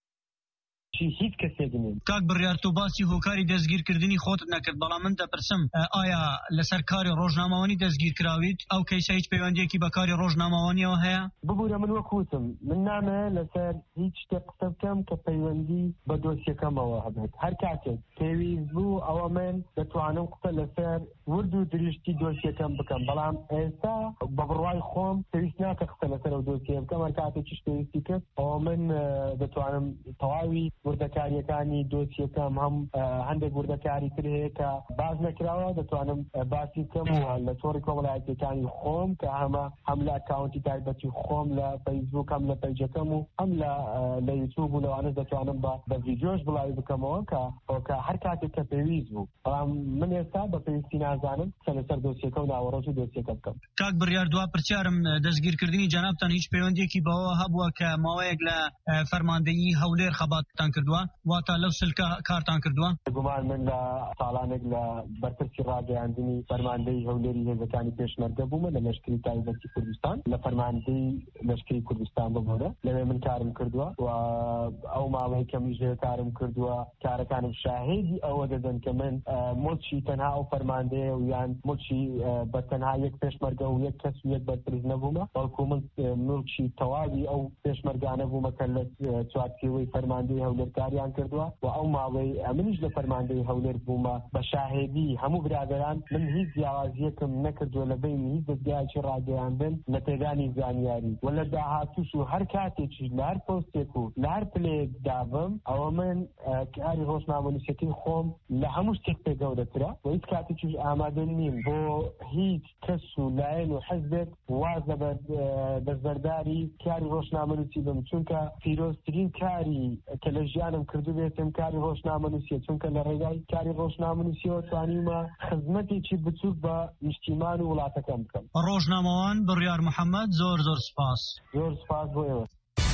هیچ کەسێک نیم. کاک بڕیار تۆ باسی هۆکاری دەستگیرکردنی خۆتت نەکرد بەڵام من دەپرسم ئایا لەسەر کاری ڕۆژنامەوانی دەستگیر کراویت ئەو کەیسە هیچ پەیوەندیەکی بە کاری ڕۆژنامەوانیەوە هەیە؟ ببوورە من وەکوتم من نامەیە لەسەر هیچ شتێک قسە بکەم کە پەیوەندی بە دۆسیەکەمەوە هەبێت. هەر کاتێک پێویست بوو ئەوە من دەتوانم قسە لەسەر ورد و دریشتی دۆسیەکەم بکەم بەڵام ئێستا بە بڕوای خۆم پێویست ناکە قسە لەسەر ئەو دۆسیە بکەم. هەر کاتێکیش پێویستی کرد ئەوە من دەتوانم تەواوی وردەکاریەکانی دۆسیەکەم هەم هەندێک وردەکاری تر هەیە کە باز نەکراوە دەتوانم باسی بکەم لە تۆڕی کۆمەڵایەتیەکانی خۆم کە هەمە هەم لە ئەکاونتی تایبەتی خۆم لە فەیسبوک هەم لە پەیجەکەم و هەم لە یوتیوب و لەوانە دەتوانم بە ڤیدیۆش بڵاوی بکەمەوە کە هەر کاتێک کە پێویست بوو. بەڵام من ئێستا بە پێویستی نازانم کە لەسەر دۆسیەکە و ناوەڕۆژ و دۆسیەکە بکەم. کاک بڕیار دوا پرسیارم دەستگیرکردنی جەنابتان هیچ پەیوەندیەکی بەوە هەبووە کە ماوەیەک لە فەرماندەیی هەولێر خەباتتان کردووە واتە لەو سلکە کارتان کردووە؟ گومان من لە ساڵانێک لە بەرپرسی ڕاگەیاندنی فەرماندەی هەولێری هێزەکانی پێشمەرگە بوومە لە لەشکری تایبەتی کوردستان لە فەرماندەی لەشکری کوردستان ببوورە لەوێ من کارم کردووە و ئەو ماوەی کە میژێ کارم کردووە کارەکانم شاهێدی ئەوە دەدەن کە من مڵکی تەنها ئەو فەرماندەیە و یان مڵکی بە تەنها یەک پێشمەرگە و یەک کەس و یەک بەرپرس نەبوومە بەڵکو من مڵکی تەواوی ئەو پێشمەرگانە بوومە کە لە چوارچێوەی فەرماندەی هەولێر کاریان کردووە و ئەو ماوەی منیش لە فەرماندەی هەولێر بوومە بە شاهێدی هەموو برادەران من هیچ جیاوازیەکم نەکردووە لە بینی هیچ دەستگایەکی ڕاگەیاندن لە پێدانی زانیاری و لە داهاتووش و هەر کاتێکی لە هەر پۆستێک و لە هەر پلەیەک دابم ئەوە من کاری ڕۆژنامەنووسەکەی خۆم لە هەموو شتێک پێ گەورەترە و هیچ کاتێکیش ئامادە نیم بۆ هیچ کەس و لایەن و حەزبێک وازە بە دەستبەرداری کاری ڕۆژنامەنووسی بم چونکە پیرۆزترین کاری کە لە ژیانم کردو بێتم کاری ڕۆژنامەنووسیە چونکە لە ڕێگای کاری ڕۆژنامەنووسیەوە توانیمە خزمەتێکی بچووک بە نیشتیمان و وڵاتەکەم بکەم. ڕۆژنامەوان بڕیار محەممەد زۆر زۆر سپاس. زۆر سپاس بۆ ئێوە.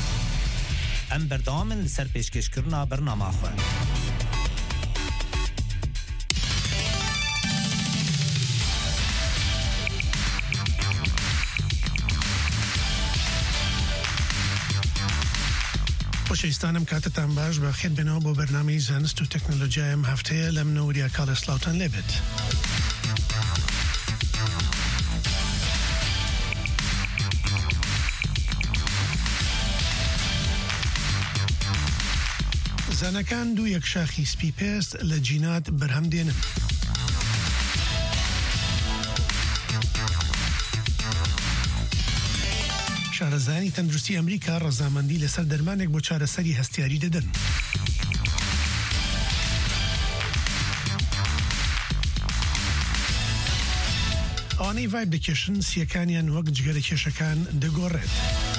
ئەم بەردەوامن لەسەر پێشکەشکردنا بەرنامەخۆن. خۆشەویستانم کاتتان باش بە خێر بێنەوە بۆ بەرنامەی زانست و تەکنۆلۆژیای ئەم هەفتەیە لە منە وریا کاڵە سلااوتان لێبێت. زانەکان دوو یەکشاخی سپی پێست لە جینات بەرهەم دێنن. شارەزانی تەندروستی ئەمریکا ڕەزامەندی لەسەر دەرمانێک بۆ چارەسەری هەستیاری دەدەن. ئەوانەی ڤایب دەکێشن سیەکانیان وەک جگەرە کێشەکان دەگۆڕێت.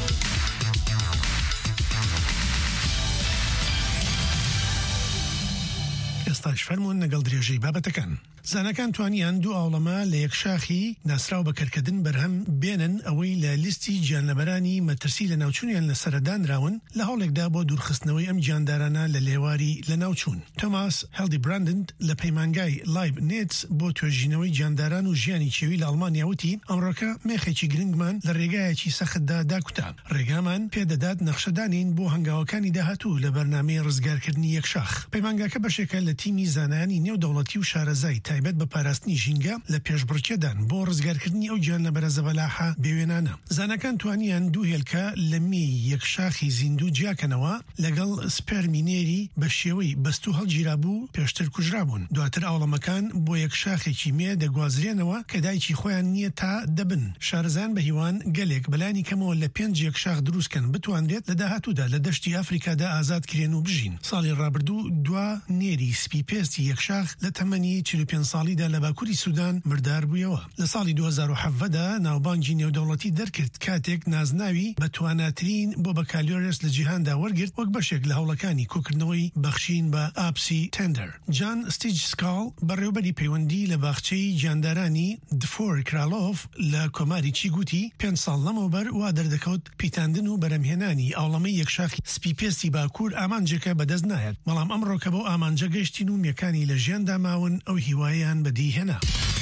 ئێستاش فەرمونون لەگەڵ درێژەی بابەتەکان. زانەکان توانیان دوو ئاوڵەمە لە یەکشاخی ناسراو بەکەرکردن بەرهەم بێنن ئەوەی لە لیستی گیانلەبەرانی مەترسی لە ناوچوونیان لە سەردانراون لە هەوڵێکدا بۆ دوورخستنەوەی ئەم گیاندارانە لە لێواری لە ناوچوون. تۆماس هێلدی براندند لە پەیمانگای لایب نێتس بۆ توێژینەوەی گیانداران و ژیانی کێوی لە ئەڵمانیا وتی ئەمڕۆکە مێخێکی گرنگمان لە ڕێگایەکی سەختدا داکوتا. ڕێگامان پێدەدات نەخشەدانین بۆ هەنگاوەکانی داهاتوو لە بەرنامەی ڕزگارکردنی یەکشاخ. پەیمانگاکە بەشێکە لە تیمی زانایانی نێودەوڵەتی و شارەزای تایبەت بە پاراستنی ژینگە لە پێشبڕکێدان بۆ ڕزگارکردنی ئەو گیانلەبەرە زەبەلاحە بێوێنانە. زانەکان توانیان دوو هێلکە لە می یەکشاخی زیندوو جیاکەنەوە لەگەڵ سپەرمینێری بە شێوەی بەستوو هەڵگیرابوو پێشتر کوژرابوون. دواتر ئاوڵەمەکان بۆ یەکشاخێکی مێ دەگوازرێنەوە کە دایکی خۆیان نییە تا دەبن. شارزان بە هیوان گەلێک بەلانی کەمەوە لە پێنج یەکشاخ دروستکەن بتوانرێت لە داهاتوودا لە دەشتی ئافریکادا ئازاد کرێن و بژین. ساڵی ڕابردوو دوا نێری سپی پێستی یەکشاخ لە تەمەنی چل و پێنج ساڵیدا لە باکووری سوودان مردار بوویەوە. لە ساڵی دوو هەزار و سێ دا ناوبانگی نێودەوڵەتی دەرکرد کاتێک نازناوی بە تواناترین بۆ بەکالیۆرس لە جیهاندا وەرگرت وەک بەشێک لە هەوڵەکانی کۆکردنەوەی بەخشین بە ئاپسی تندەر. جان ستیج سکاڵ بەڕێوەبەری پەیوەندی لە باخچەی گیاندارانی دفۆر کرالۆف لە کۆماری چی گوتی پێنج ساڵ لەمەوبەر وا دەردەکەوت پیتاندن و بەرەمهێنانی ئاوڵەمەی یەکشاخی سپی پێستی باکوور ئامانجێکە بەدەست نایەت. بەڵام ئەمڕۆ کە بۆ ئامانجە گەشتین و میەکانی لە ژیاندا ماون ئەو هیوایان بەدیهێنا.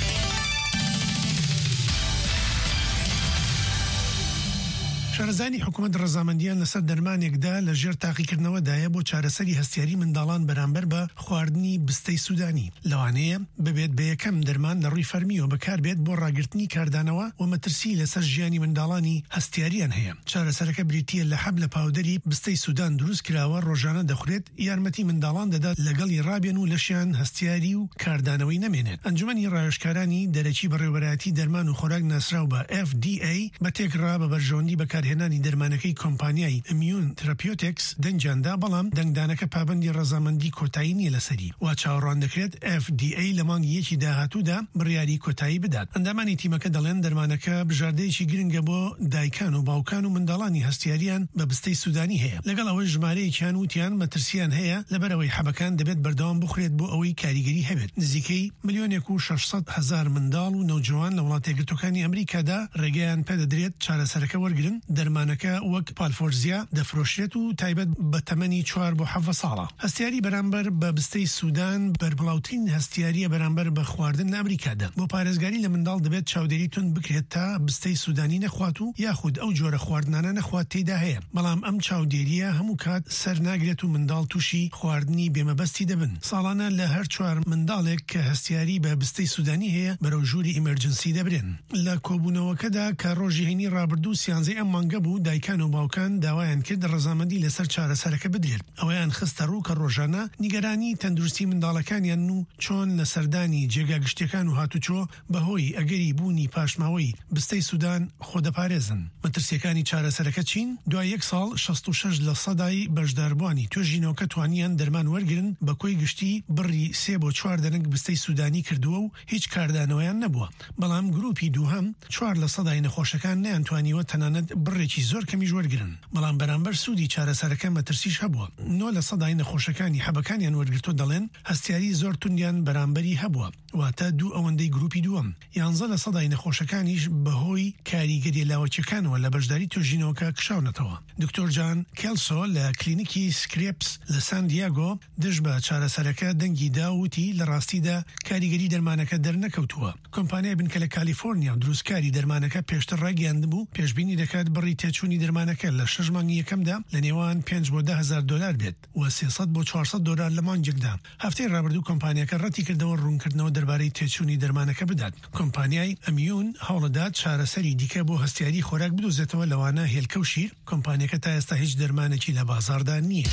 شارەزانی حکوومەت ڕەزامەندیان لەسەر دەرمانێکدا لە ژێر تاقیکردنەوەدایە بۆ چارەسەری هەستیاری منداڵان بەرامبەر بە خواردنی بستەی سوودانی. لەوانەیە ببێت بە یەکەم دەرمان لە ڕووی فەرمیەوە بەکاربێت بۆ ڕاگررتنی کاردانەوە و مەترسی لەسەر ژیانی منداڵانی هەستیاریان هەیە. چارەسەرەکە بریتیە لە حەب لە پاودەری بستەی سوودان دروست کراوە ڕۆژانە دەخورێت یارمەتی منداڵان دەدات لەگەڵی ڕابێن و لەشیان هەستیاری و کاردانەوەی نەمێنێت. ئەنجومەنی ڕایۆشکارانی دەرەکی بەڕێوەبەرایەتی دەرمان و خۆراک ناسراو بە ئف دی ئەی بە تێکڕا بە بەرژەوەندی بەکار هێنانی دەرمانەکەی کۆمپانیای ئیمیون تراپیۆتێکس دەنجاندا، بەڵام دەنگدانەکە پابندی ڕەزامەندی کۆتایی نیە لەسەری و چاوەڕوان دەکرێت ئف دی ئەی لە مانگی یەکی داهاتوودا بڕیاری کۆتایی بدات. ئەندامانی تیمەکە دەڵێن دەرمانەکە بژاردەیەکی گرنگە بۆ دایکان و باوکان و منداڵانی هەستیاریان بە بستەی سوودانی هەیە. لەگەڵ ئەوەی ژمارەیەکیان وتیان مەترسیان هەیە لەبەرەوەی حەبەکان دەبێت بەردەوام بخورێت بۆ ئەوەی کاریگەری هەبێت. نزیکەی ملیۆنێک و شەشسەد هەزار منداڵ و نەوجوان لە وڵاتە یەکگرتووەکانی ئەمریکادا ڕێگەیان پێدەدرێت چارەسەرەکە وەرگرن. دەرمانەکە وەک پالفۆرزیا دەفرۆشرێت و تایبەت بە تەمەنی چوار بۆ حەڤە ساڵە. هەستیاری بەرامبەر بە بستەی سوودان بەربڵاوترین هەستیاریە بەرامبەر بە خواردن لە ئەمریکادا. بۆ پارێزگاری لە منداڵ دەبێت چاودێری تون بکرێت تا بستەی سوودانی نەخوات و یاخود ئەو جۆرە خواردنانە نەخوات تێدا هەیە. بەڵام ئەم چاودێریە هەموو کات سەر ناگرێت و منداڵ تووشی خواردنی بێمەبەستی دەبن. ساڵانە لە هەر چوار منداڵێک کە هەستیاری بە بستەی سوودانی هەیە بەرەو ژووری ئیمەرجنسی دەبرێن. لە کۆبوونەوەکەدا کە ڕۆژی هەینی ڕابردوو سیانزەی ئەم مانگە بوو دایکان و باوکان داوایان کرد ڕەزامەندی لەسەر چارەسەرەکە بدرێت. ئەوەیان خستە ڕوو کە ڕۆژانە نیگەرانی تەندروستی منداڵەکانیان و چۆن لە سەردانی جێگا گشتەکان و هاتوچۆ بەهۆی ئەگەری بوونی پاشماوەی بستەی سوودان خۆدەپارێزن. مەترسیەکانی چارەسەرەکە چین؟ دوای یەک ساڵ شەست و شەش لە سەدای بەشداربوانی توێژینەوەکە توانیان دەرمان وەرگرن بە کۆی گشتی بڕی سێ بۆ چوار دەنگ بستەی سوودانی کردووە و هیچ کاردانەوەیان نەبووە. بەڵام گروپی دووهەم چوار لە سەدای نەخۆشەکان نەیانتوانیوە تەنانەت بڕێکی زۆر کەمیش وەرگرن. بەڵام بەرامبەر سوودی چارەسەرەکە مەترسیش هەبووە. نۆ لە سەدای نەخۆشەکانی حەبەکانیان وەرگرتۆ دەڵێن هەستیاری زۆر توندیان بەرامبەری هەبووە، واتە دوو ئەوەندەی گروپی دووەم. یانزە لە سەدای نەخۆشەکانیش بەهۆی کاریگەری لاوەچەکانەوە لە بەشداری توێژینەوەکە کشاونەتەوە. دکتۆر جان کێلسۆ لە کلینیکی سکرێپس لە سان دیاگۆ دژ بە چارەسەرەکە دەنگی داوتی لە ڕاستیدا کاریگەری دەرمانەکە دەرنەکەوتووە. کۆمپانیای بنکە لە کالیفۆرنیا دروستکاری دەرمانەکە پێشتر ڕاگەیاندبوو پێشبینی دەکات بڕی تێچوونی دەرمانەکە لە شەش مانگی یەکەمدا لە نێوان پێنج بۆ ده هەزار دۆلار بێت و سێسەد بۆ چوارسەد دۆلار لە مانگێکدا. هەفتەی ڕابردوو کۆمپانیاکە ڕەتی کردەوە ڕوونکردنەوە دەربارەی تێچوونی دەرمانەکە بدات. کۆمپانیای ئەمیون هەوڵەدات چارەسەری دیکە بۆ هەستیاری خۆراک بدۆزێتەوە لەوانە هێلکە و شیر. کۆمپانیەکە تا ئێستا هیچ دەرمانێکی لە بازاڕدا نییە.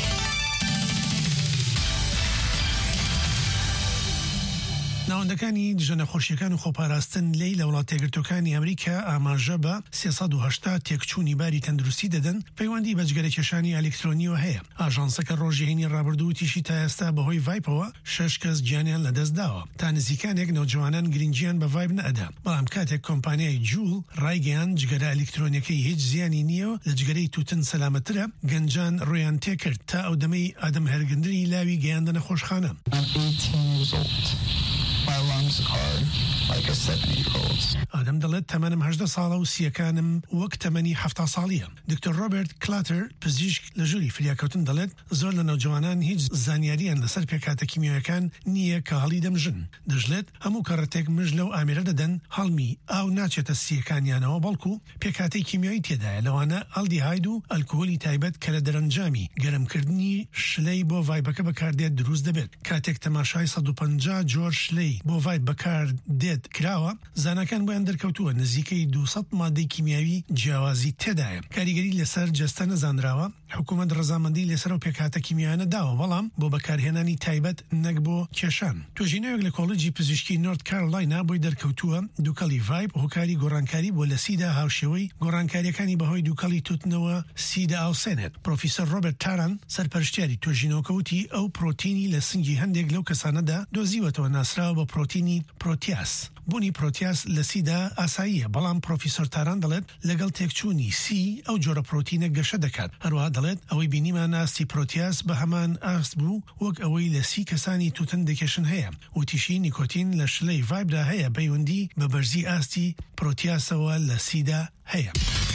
ناوەندەکانی دژە نەخۆشیەکان و خۆپاراستن لێی لە وڵاتە یەکگرتووەکانی ئەمریکا ئاماژە بە سێسەد و هەشتا تێکچوونی باری تەندروستی دەدەن پەیوەندی بە جگەرە کێشانی ئەلکترۆنیەوە هەیە. ئاژانسەکە ڕۆژی هەینی ڕابردوو تیشی تا ئێستا بەهۆی ڤایپەوە شەش کەس گیانیان لەدەست داوە. تا نزیکانێک نەوجوانان گرنگیان بە ڤایپ نەئەدا. بەڵام کاتێک کۆمپانیای جوول ڕایگەیان جگەرە ئەلکترۆنیەکەی هیچ زیانی نییە لە جگەرەی تووتن سەلامەترە، گەنجان ڕۆیان تێکرد تا ئەو دەمەی ئادەم هەرگندنی لاوی گەیاندە نەخۆشخانە. My lungs are ئادەم دەڵێت تەمەنم هەژدە ساڵە و سیەکانم وەک تەمەنی هەفتا ساڵیە. دکتۆر ڕۆبرت کلاتر پزیشک لە ژووری فریاکەوتن دەڵێت زۆر لە نەوجوانان هیچ زانیاریان لەسەر پێکاتە کیمیاویەکان نییە کە هەڵی دەمژن. دەژلێت هەموو کەڕەتێک مژ لەو ئامێرە دەدەن هەڵمی ئاو ناچێتە سیەکانیانەوە بەڵکو پێکاتەی کیمیایی تێدایە لەوانە ئەلدیهاید و ئەلکۆلی تایبەت کە لە دەرەنجامی گەرمکردنی شلەی بۆ ڤایبەکە بەکاردێت دروست دەبێت. کاتێک تەماشای سەد و پەنجا جۆر شلەی بۆ ڤایب بەکاردێت کراوە زانەکان بۆیان دەرکەوتووە نزیکەی دووسەد مادەی کیمیاوی جیاوازی تێدایە. کاریگەری لەسەر جەستە نەزانراوە حکوومەت ڕەزامەندی لەسەر و پێکاتە کیمیانە داوە بەڵام بۆ بەکارهێنانی تایبەت نەک بۆ کێشان. توێژینەوەک لە کۆڵێجی پزیشکی نۆرت کارۆلاینا بۆی دەرکەوتووە دووکەڵی ڤایب هۆکاری گۆڕانکاری بۆ لە سیدا هاوشێوەی گۆڕانکاریەکانی بەهۆی دووکەڵی توتنەوە سیدا ئاوسێنێت. پرۆفیسەر ڕۆبرت تاران سەرپەرشتیاری توێژینەوەکەوتی ئەو پرۆتینی لە سنگی هەندێک لەو کەسانەدا دۆزیوەتەوە ناسراوە بە پرۆتینی پرۆتیاس. بوونی پرۆتیاس لە سیدا ئاساییە بەڵام پرۆفیسۆر تاران دەڵێت لەگەڵ تێکچوونی سی ئەو جۆرە پرۆتینە گەشە دەکات. هەروەها دەڵێت ئەوەی بینیمان ئاستی پرۆتیاس بە هەمان ئاست بوو وەک ئەوەی لە سی کەسانی توتن دەکێشن هەیە. وتیشی نیکۆتین لە شلەی ڤایبدا هەیە پەیوەندی بە بەرزی ئاستی پرۆتیاسەوە لە سیدا هەیە.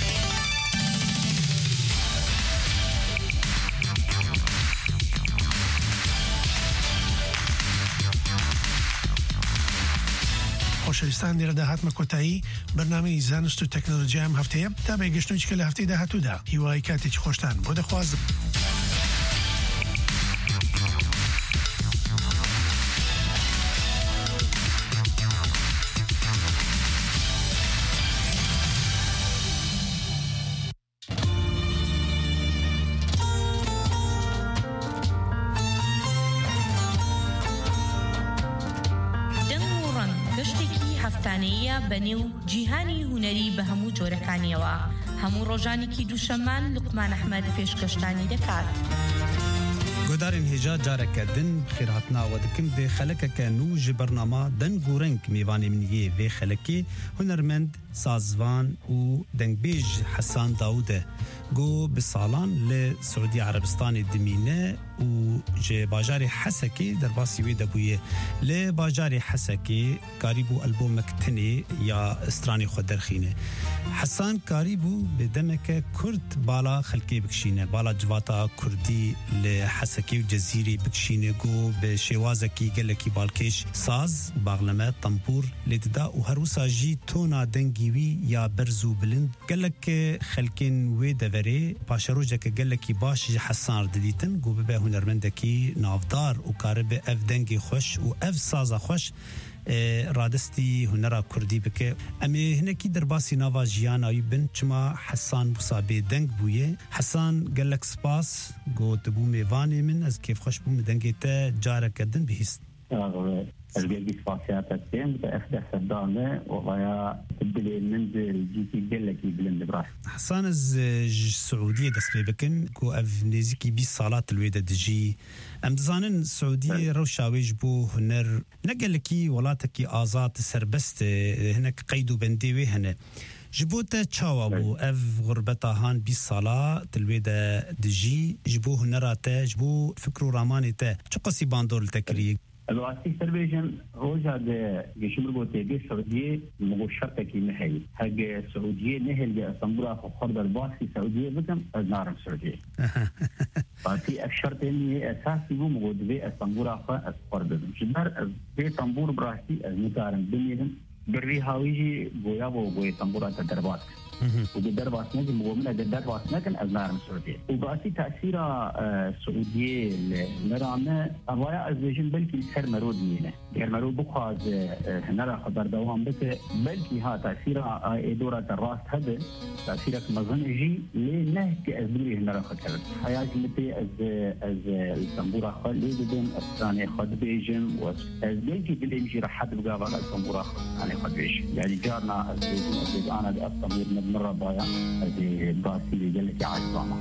خۆشەویستان لێرە داهاتمە کۆتایی بەرنامەی زانست و تەکنۆلۆژیا ئەم هەفتەیە تا بەیگەشتنەوەی کە لە هەفتەی داهاتوودا هیوای کاتێکی خۆشتان بۆ دەخوازم. بەنێو جیهانی هونەری بە هەموو جۆرەکانیەوە هەموو ڕۆژانێکی دووشەممان لوقمان ئەحمەد پێشکەشتانی دەکات. گۆدارên hêja carekê din xêrhatna we dikim vê xelekeke nû ji bernama deng û reng mêvanê min yê vê xelekê hunermend sazvan û dengbêj Hesan Daûd e got bi salan li Suudî Erebistanê dimîne û ji bajarê Hesekê derbasî wê debûye. Li bajarê Hesekê karî bû elbomek tinê ya stranê xwe derxîne. Hesan karî bû bi demeke Kurd bala xelkê bikişîne bala civata Kurdî li Hesekê û Cezîrê bikişîne got bi şêwazekî gelekî balkêş saz baxleme tempûr lê dida û her wisa jî tona dengî wî ya berz û bilind gelek xelkên wê deverê paşerojeke gelekî baş ji Hesan didîtin got bibe hunermendekî navdar û karibe ev dengê xweş û ev saza xweş radestî hunera Kurdî bike. Em ê hinekî derbasî nava jiyana wî bin çima Hesan wisa bêdeng bûye. Hesan gelek spas got bû mêvanê min ez kêfxweş bûm dengê te careke din bihîst. الجيش فاسيات التيم بأخذ سدانة وغايا تبدي من الجيتي جلكي بلند براش. حسان السعودية دسبي بكن كو أف نزيكي بي صالات الويدة دجي أم دزانن السعودية روشاويج بو هنر نقلكي ولاتكي آزاد سربست هناك قيدو بنديوي هنا جبوتا تشاوا بو اف غربتا هان بي صالا تلويدا دجي جبو هنراتا جبو فكرو رامانيتا شو قصي باندور التكري الواسي تلفزيون روجا ده جشمل بوتي دي السعودية مغشرة كي نهي هاج السعودية نهي اللي اسطنبول اخو خرد الباسي السعودية بكم ازنار السعودية فاتي افشرت اني اساسي بو مغود بي اسطنبول اخو خرد جدار بي طنبور براسي ازمتارن بنيهم بري هاويجي بويا بو بوي طنبورة الدربات وبالدربات نجي مغومنا بالدربات نكن ازنار السعودية وباسي تأثير السعودية لرامة أبوايا أزوجين بلكي سر مرود مينة غير مرود بخواز هنرا خبر دوام بك بلكي ها تأثير إدورة الراس هذا تأثيرك مظنجي لنهك أزدوري هنرا خكرت حياة متي أز أز الطنبورة خال ليدن أستاني خد بيجم وأز بلكي بالإمشي رحد بقابل الطنبورة خال خد بيجم يعني جارنا أزوجين أزوج أنا بأستمر مرة بايا هذه باسي اللي جلك عجبانا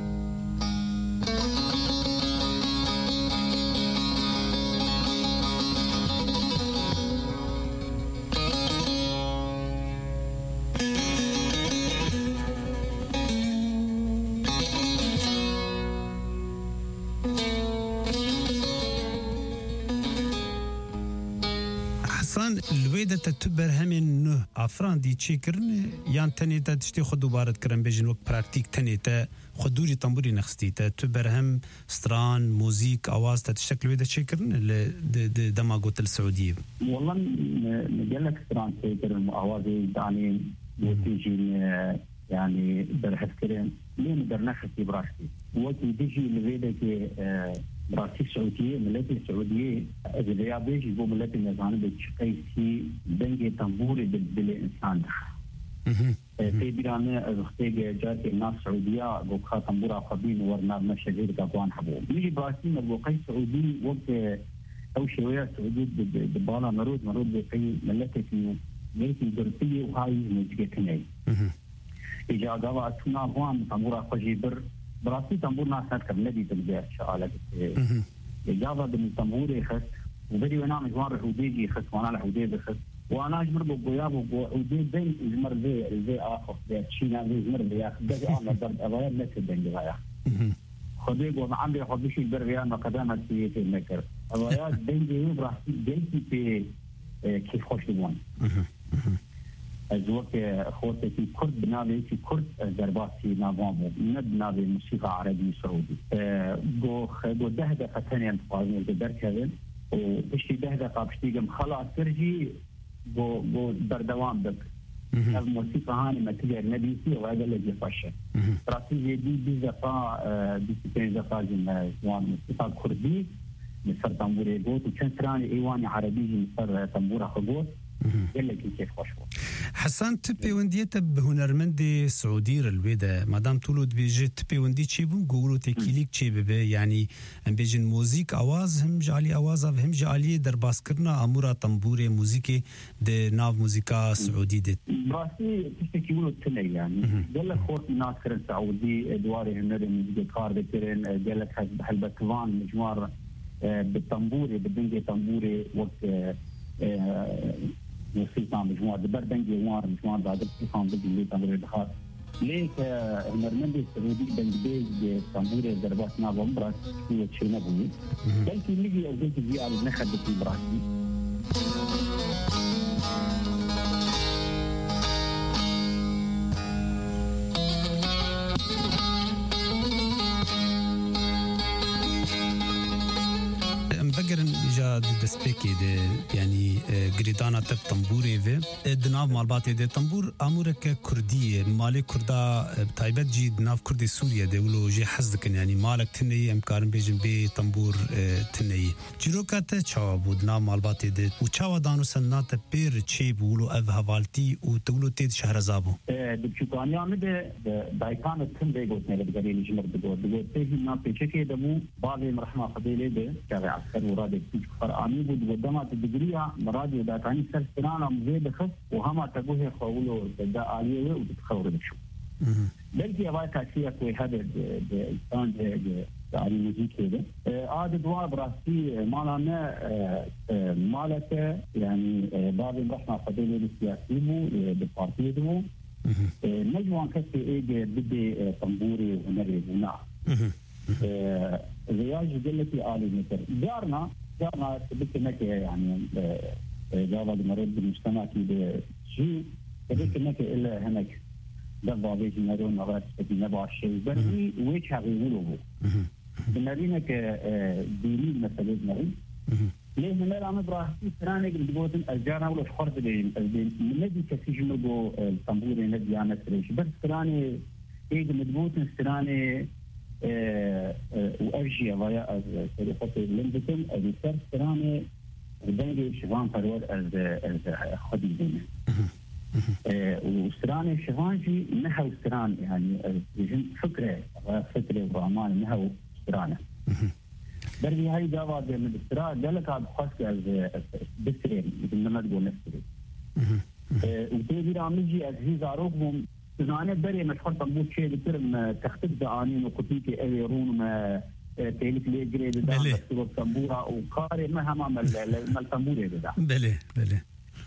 حسان الويدة تتبر همين نه افران دي تشيكرن يان تنيتا تشتي خدو بارد كرن بيجن وقت براكتيك تنيتا خدوري طنبوري نخستيتا تبر هم ستران موزيك اواز تشكل ويدة تشيكرن دما قوت السعودية والله نجلك ستران تشيكرن اوازي داني وتيجي يعني برحث كرن لين برنخستي براكتي وقت بيجي الويدة كي براسي السعودية ملتي السعودية إذا بيجي بو ملتي نزانة بتشقيسي دنجي تنبوري بالإنسان في بيرانة أزختيجة جاتي الناس السعودية بوكها تنبورا قبين ورنا مشاهير قابوان حبو يجي براسي مبوقي السعودي وقت أو شوية السعودية دبالا مرود مرود بقي ملتي في ملتي درسية وهاي مجيكي كناي إجا قابا أتونا بوان تنبورا قجيبر براسي تنبور ناس نتكب ندي تلقى شعالة إجابة بالتنبور يخس وبدي ونعمل جوار الحديد يخس وانا الحديد يخس وانا اجمر بقياب وحديد بين الجمر ذي ذي آخر ذي تشينا ذي جمر ذي ياخد بدي أعمل ضرب أبايا نكد دنجي غايا خديق ومعام بي خديش البرغيان وقدامة في المكر أبايا دنجي براسي دنجي في كيف خوش دبوان أزوك خوتي في كرد بنابي في كرد زرباتي نابامو ند نابي موسيقى عربي سعودي جو جو ده دقيقة ثانية انتقالين الدرك هذا وبشتي ده دقيقة بشتي جم خلاص ترجي جو جو بردوام بك الموسيقى هاني ما تجي النبي سي وهذا اللي يفشل راسي دي دي زفا دي تين زفا جن جوان موسيقى كردي مصر تنبوري بوت وكان تراني ايواني عربي مصر تنبورة خبوت حسان تبي وندي تب هنرمندي سعودي الويدا مادام تولد بيجي تبي وندي تشيبون قولوا تكيليك تشيب يعني ام بيجن موزيك اواز هم جالي اواز هم جالي در باسكرنا امورا تنبوري موزيكي دي ناف موزيكا سعودي دي براسي تشتكي ولو تني يعني قال خوت ناس كرن سعودي دواري هنر موزيكا كار بكرن قال لك هالبكوان مجمار بالتنبوري بالدنجي تنبوري وقت موسيقى مجموعة دبردنجي وار مجموعة بعد التقام بدي اللي تمر الدخار ليك هنرمندي السعودي بنجبيج تنبوري درباتنا بمبراس هو تشينا بوي بلكي نجي أوزيك زي على نخد في براسي مفكرن إجا دسبيكي دي يعني قريدانا تب تنبوري في دناف مالباتي دي تنبور أمورك كردية مالي كردا بتايبت جي دناف كردي سوريا دي ولو جي حزدكن يعني مالك تني امكارن بيجن بي تنبور تني جيروكا تشاوبو دناف مالباتي دي وچاوا دانو سنات بير تشيب ولو اف هوالتي وتولو تيد شهرزابو دبشوكاني عمده دايكان التن دي قوتنا لبقالي نجمر دقوت دقوت تيجي نا بيشكي دمو بعضي مرحمة فضيلي دي كاوي عسكر ورادي كتوش فرقاني بود قدامات الدقرية مرادي داكاني سلسلانة مزيد خف وهما تقوه خوولو دا آلية وتتخور بشو بلكي أباي تاكسية كوي هذا الإنسان على الموسيقى ده عاد دواء براسي مالانا مالته يعني بعض المرحمة فضيلي السياسي بو بالبارتي دو نجوان كسي ايجي بدي تنبوري ونري ونا زياج قلتي آلي متر جارنا جارنا سبت نكي يعني جارنا مرد بالمجتمع كي بشي سبت نكي إلا هناك دبا بيجي نرون نغاس بدي نبع الشيء بني ويش هغيولوه بنرينا كديني مثلا نري ليه من الآن براسي سراني قد بقولن الجارنا ولا شخرت بين البين الذي كسيج مرجو التنبور الذي أنا سريش بس سراني إيه قد بقولن سراني وأرجي ويا سرقة لندن أذكر سراني بدنجي شفان فرود از از خدي دينه وسراني شفانجي نحو سران يعني فكرة فكرة وعمان نحو سرانه بري هاي جاوا دي من السرا دلك عاد خاص از بسرين انما تقول نفسي وتيجي عامجي از زاروكم سنانه بري مشخص تنبوت شيء بترم تختد دعانين وكتيكي اي رون ما تيلك لي جريد دا سبب تنبورا وقاري ما هم عمل مال تنبوري دا بله بله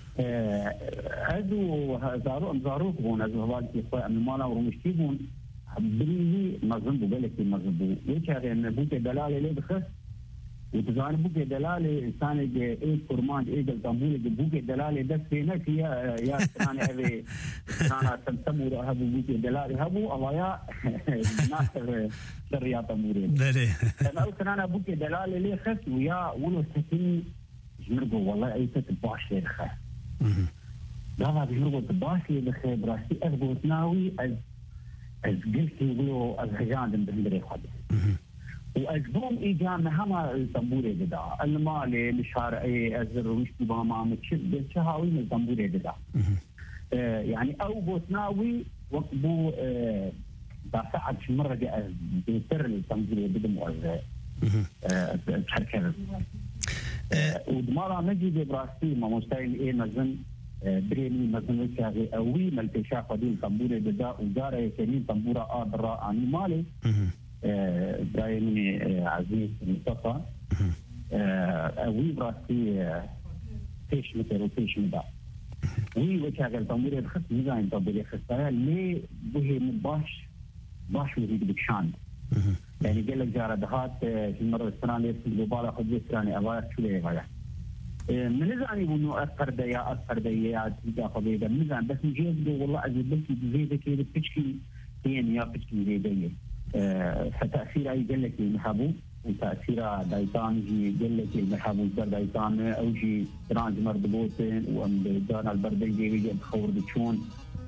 هذو زارو زاروك هون هذو هوالتي خويا من مالا ورمشتيبون بريزي مزنبو بالك مزنبو ويش هذا ان بوت دلاله لي بخس وتزعل بوك دلالة ثاني إيه كرمان إيه الطنبور بوك دلالة بس بينك يا يا ثاني هذي أنا تنتمي له هذا بوك دلالة هبو الله يا ناصر سريع طنبورين. بله. أنا قلت أنا بوك دلالة ليه خس ويا ولو سكين جمرقو والله أي تتباش ليه خس. لا ما بيجرقو تباش ليه خس براسي أثبت ناوي أز أز قلت يقولوا أز هجان بندري خدي. وأجبهم إيجان هما الطنبوري جدا المالي الشارعي الزرويش بما متشد شهاوي من الطنبوري جدا آه يعني أو بوتناوي وقبو آه بساعد شي مرة جاء بيتر الطنبوري جدا مؤذى آه بحركة آه ودمارا نجي براسي ما مستعين إيه مزن آه بريني مزن وشاغي أوي ملتشا فديل الطنبوري جدا ودارة يكنين طنبورة آدرا عني مالي إبراهيم عزيز مصطفى وي براسي فيش متر وفيش مدى وي وشاغل تموير الخص ميزان تموير الخص ليه به باش باش وزيد بكشان يعني قال لك جارة دهات في المرة السنة اللي يسمى ببالة خد يسراني أبايا شو ليه غاية من زاني بنو أكثر ديا أكثر ديا تيجا قبيلة من زان بس مجيز والله أجيب بلكي بزيدة كده بتشكي هي يا بتشكي زيدة فتأثير أي جلة المحبوب وتأثير دايتان جي جلة المحبوب در دايتان أو جي ترانج مردبوتين وأم دانا البردين جي بيجي بخور بتشون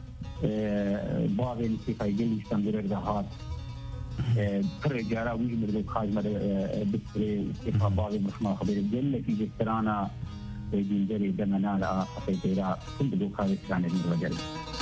باغي نسيخ أي جلة يستنبرر دهات قرر جارة ويجي مردو خاج مر بسري وكيفها باغي مرحمة خبير جلة في جسترانا ويجي جري دمنا لا خطيتيرا كنت دو خاج استرانا من رجل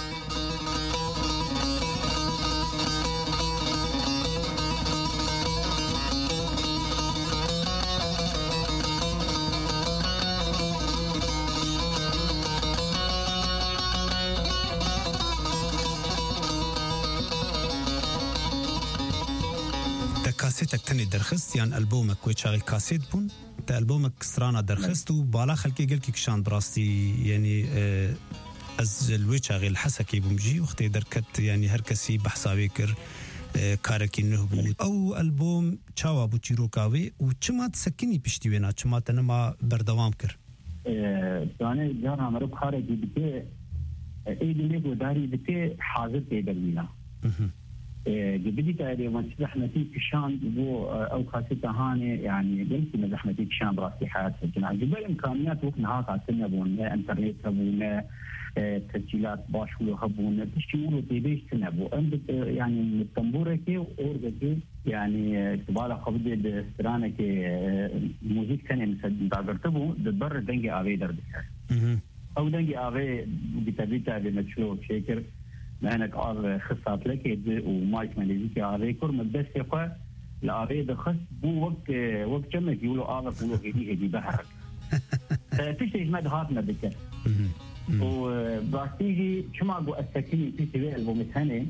كاسيتك تاني درخست يعني ألبومك ويتشاغي كاسيت بون تا ألبومك سرانا درخست وبالا خلقي قلكي كشان براستي يعني اه از الويتشاغي الحسكي بمجي وقتي دركت يعني هركسي بحساوي كر اه كاركي نهبو او ألبوم تشاوا بو تشيروكاوي وچما تسكيني بشتي وينا چما تنما بردوام كر اه يعني جانا مرب خارجي بكي ايدي ليكو داري بكي حاضر تيدر وينا جبدي تاري ومسحنتي كشان بو او خاصه هاني يعني قلت مزحنتي كشان براسي حياتي الجماعه قبل امكانيات وقتنا هاك عندنا بون انترنت بون تسجيلات باش ولو هبون تشتمولو تيبيش تنبو يعني الطنبوركي اورجي يعني تبالا قبل استرانك موزيك ثانيه مثل داغرتبو دبر دنجي ابي درب او دنجي ابي بتبيتا بمشروع شيكر لأنك عار خصات لك ومايك ماليزيكي عاريكور مبدأ سيقا العاري دخص بو وقت وقت جمك يقولوا عارف يقولوا هدي هدي بحرك تشتري مد هاتنا بك وبراستيجي شما قو السكيني في سبيل البومتهاني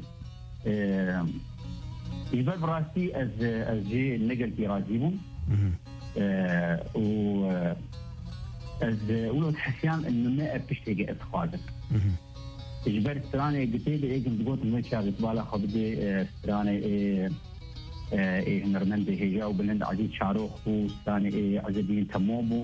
يبقى براستي از از جي نقل في راجيبهم و از ولو تحسيان انه ما بتشتري اتخاذك إجبار استراني قتيل إيه كنت قلت المشاغ إتبالا خبدي استراني إيه إيه هنرمند هجاو بلند عزيز شعروخ واستراني إيه عزيزين تمومو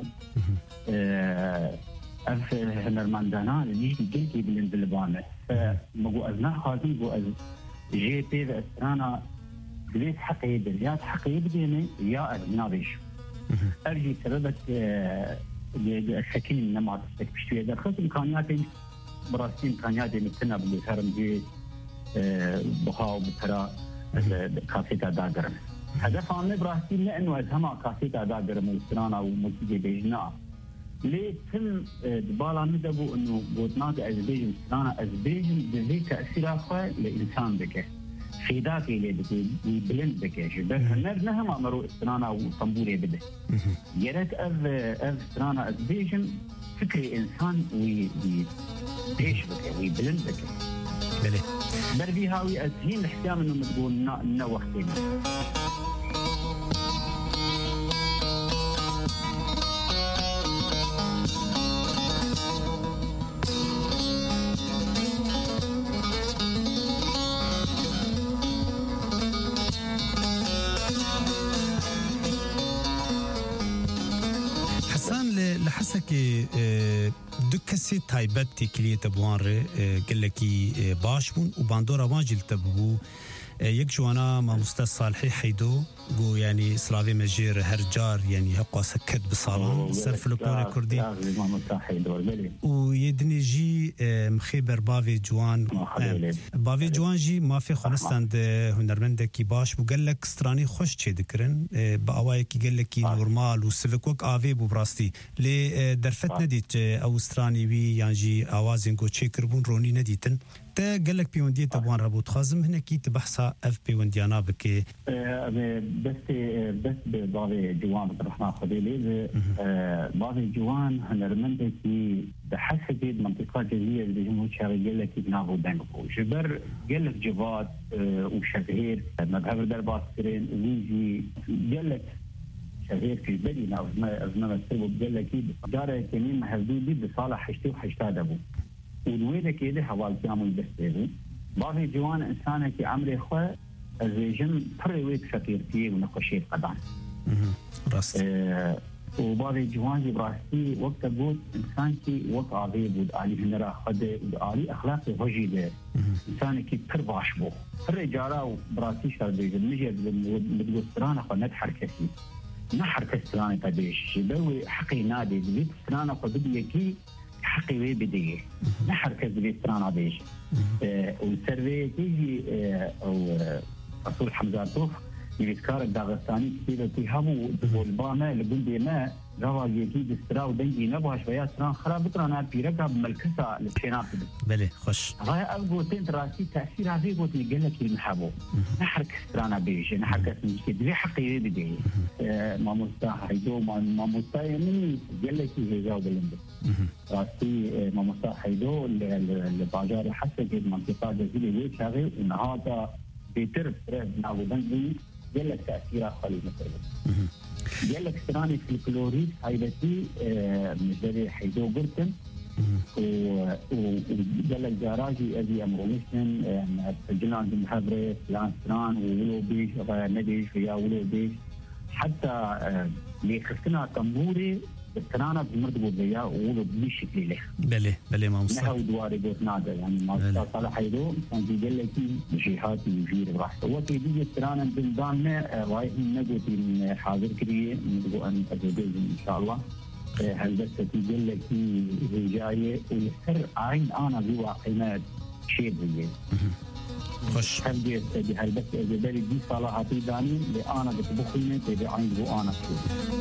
أف هنرمندانا ليش قلتي بلند اللبانة فمقو أزنا خازن قو أز جيتي استرانا قلت حقي يدر يا حقي يبديني يا أزنا بيش أرجي سببت السكين لما تستكبشتوية در خص إمكانياتي براسي إمكانياتي مثلنا بالهرم جي بخاو بترا كاسيتا داغرم هدف عامل براسي لأنه أزهما كاسيتا داغرم وسترانا وموسيقى بيجنا ليه تم دبالا مدبو إنه بوتناك أزبيجن سترانا أزبيجن بذي تأثير أخوة لإنسان بك خيداكي اللي بكي بلند بك شبه هنر نهما مرو سترانا وطنبوري بده يرك أذ أذ سترانا أزبيجن فكري إنسان وي بيش بك وي بلند بك بلي بربي هاوي أزهين الاحتيام إنه متقول نا وقتين دو کسی تایبەت تێکیلێتە بوان ڕێ گەلێکی باش بوون و باندۆرە وانجیلتە ببوو یەک جوانە مامۆستا ساڵحی حەیدۆ گو یعنی سلاوی مەژێر هەر جار یعنی هەقواسە کەت بساڵان سەر فلکلۆرە کوردی و یە دنێژی مخێ بەر باوێ جوان باوێ جوان ژی مافێ خۆنستان هونەرمەندێکی باش بوو گەلێک سترانی خۆش چێ دکردن بە ئەوایەکی گەلێکی نورمال و سڤک وەک ئاوێ بوو بڕاستی لێ دەرفەت نەدیت ئەو سترانیوی یانجی ئاوازێن گۆ چێکردبوون ڕۆنی نەدیتن تا گەلێک پەیوەندیە بوان ڕەبوو دخوازم هەنێکی تبەحسا ئەف پەیوەندیانە بکێ بس بس باوي جوان الرحمن خليل باوي جوان هنرمندكي بحسب منطقة جزيرة الجمهور الشرقي قال لك يبنابو دنقو جبر قال لك جواد وشهير مذهب دربات سرين ويجي قال لك شهير في بدينا أزمة السبب قال لك دار كمين مهزودي بصالح حشتي وحشتا دبو والويدة كده حوال كامل بس باوي جوان إنسانة كي عمري خواه الرجيم بريويت فكرتي ونقشي قدام راست وبعض جواني براستي وقت بود انسان كي وقت عادي بود علي هنرا خد علي اخلاقي وجيده انسان كي ترباش بو الرجاله براستي شربي نجي بدو سترانه خو نتحر كثير نحر كسترانه تبيش دوي حقي نادي بيت سترانه خو بدي كي حقي وي بدي نحر كذبي سترانه بيش والسيرفي تيجي او رسول حمزة طوف يذكر الداغستاني كثير تيهابو والباما لبندي ما روا يجي دسترا ودنجي نبغى شوية سران خراب ترانا بيرجع بملكسة للشينات بله خوش هاي أبغى تين راسي تأثير هذي قلت لي قال لك المحبو نحرك سرانا بيش نحرك مشكلة ذي حقيقي بدي ما مستاح حيدو ما مستاح يعني قال لك هي جاوب اللي راسي ما مستاح حيدو اللي باجار حسب المنطقة جزيرة ليش هذي ونهادا بيتر ناو دنجي قال لك تأثير خلي مثلا قال لك سراني في الكلوريد هايبتي مجري حيدو قرتن وقال لك جاراجي أبي أمرونيشن سجلان بمحبرة فلان سران وولو بيش نديش ويا ولو بيش حتى ليخسنا تنبوري السرانة بمردبو بيا وولو بيش شكلي له بله بله ما مصطفى نهو دواري قوت نادا يعني ما صالح حيدو كان قال لك جهاتي يجير براحته وقت يجي السرانة بلداننا رايحين نقوتي حاضر كريه نقول أن أتوجه إن شاء الله هل بس تقول لك هي جاية والسر عين أنا ذي واقعنا شيء بيه خوش هل بس هل بس إذا بري دي صلاحاتي داني لأنا بتبخيني تبي عين ذو أنا شيء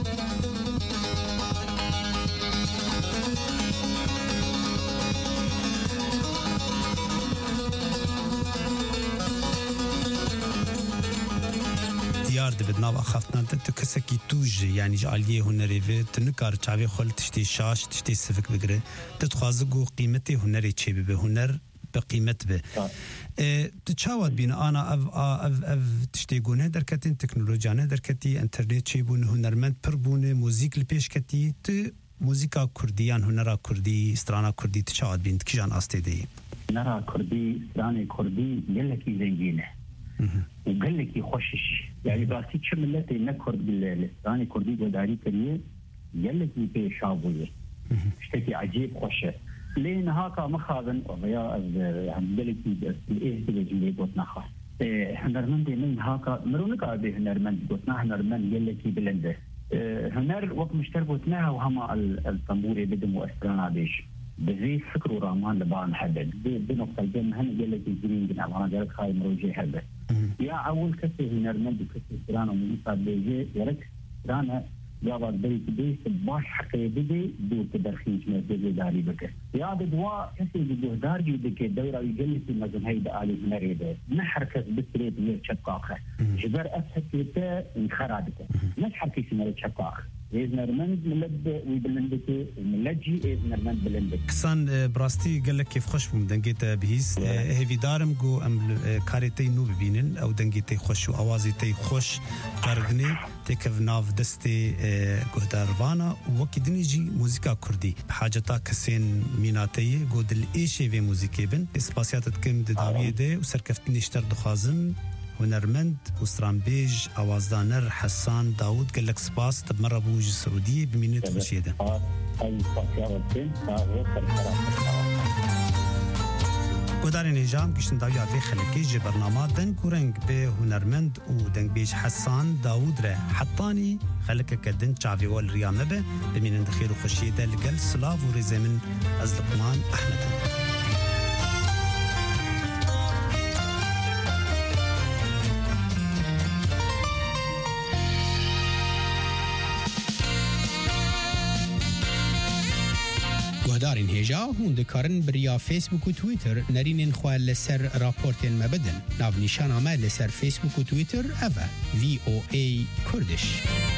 بدناو أخافتنا تكسكي توج يعني جعليه هنري في تنكار تعبي خل تشتي شاش تشتي سفك بقرة تتخازقو قيمتي هنري تشي به هنر بقيمة به اه تتشاود بين أنا أف أف أف تشتيقونه دركتين تكنولوجيانه دركتي انترنت شي بون هنرمند بربونه موسيقى البيش كتي ت موسيقى كرديان هنرا كردي استرانا كردي تتشاود بين تكيجان أستيدي هنرا كردي استرانا كردي يلكي زنجينه وقال لك يخشش يعني باسيت شملتي نكرد باللساني كردي وداري كريه قال لك يبي شابويه اشتكي عجيب خوشه لين هاكا مخاذن ويا يعني قال لك ايه تجي بوتنا خا هنرمند من هاكا مرونك ابي هنرمند بوتنا هنرمند قال لك بلنده هنر وقت مشتربوتنا وهما الطنبوري بدم واسترانا بيش بزي فكر ورامان لبعض محدد بنقطة الجنة هن قال لك الجرين جنا وانا جالك خاي مروجي هذا يا أول كسر هنرمند وكسر سرانا ومنصاب بيجي يرك سرانا جابت بريك بيس باش حكي بدي دور تدرخين ما بدي داري بك يا بدوا كسر بدو داري بك الدورة يجلس المزن هيدا على المريضة نحركت بسريت غير شقاقة جبر أسهل كيتا انخرادته نحر كيس مريض شقاقة إذنرمند ملد ويبلندك وملجي إذنرمند بلندك كسان براستي قال لك كيف خوش بمدنجيت بهيس هذي دارم جو أم كاريتي نو ببينن أو دنجيتي خوش وأوازي تي خوش كاردني تكف ناف دستي قهدار فانا وكدني جي موسيقى كردي بحاجتا كسين ميناتي قود الإيشي في موسيقى بن إسباسيات تكم دداوية دي وسركفتني اشتر دخازم هنرمند وسترانبيج اوازدانر حسان داود قال لك سباس طب مرة بوج السعودية بمينة وشيدة ودارين هجام كشن داويا في خلقي برنامج دن كورنج به هنرمند ودن بيج حسان داود ره حطاني خلق كدن شعبي والريامة به بمين دخيل وخشيدة لقل سلاف ورزمن أزلقمان أحمد دارین هجا هون دکارن بریا فیسبوک و تویتر نرینن خواه لسر راپورتین مبدن ناو نشان آمد لسر فیسبوک و تویتر اوه وی او ای کردش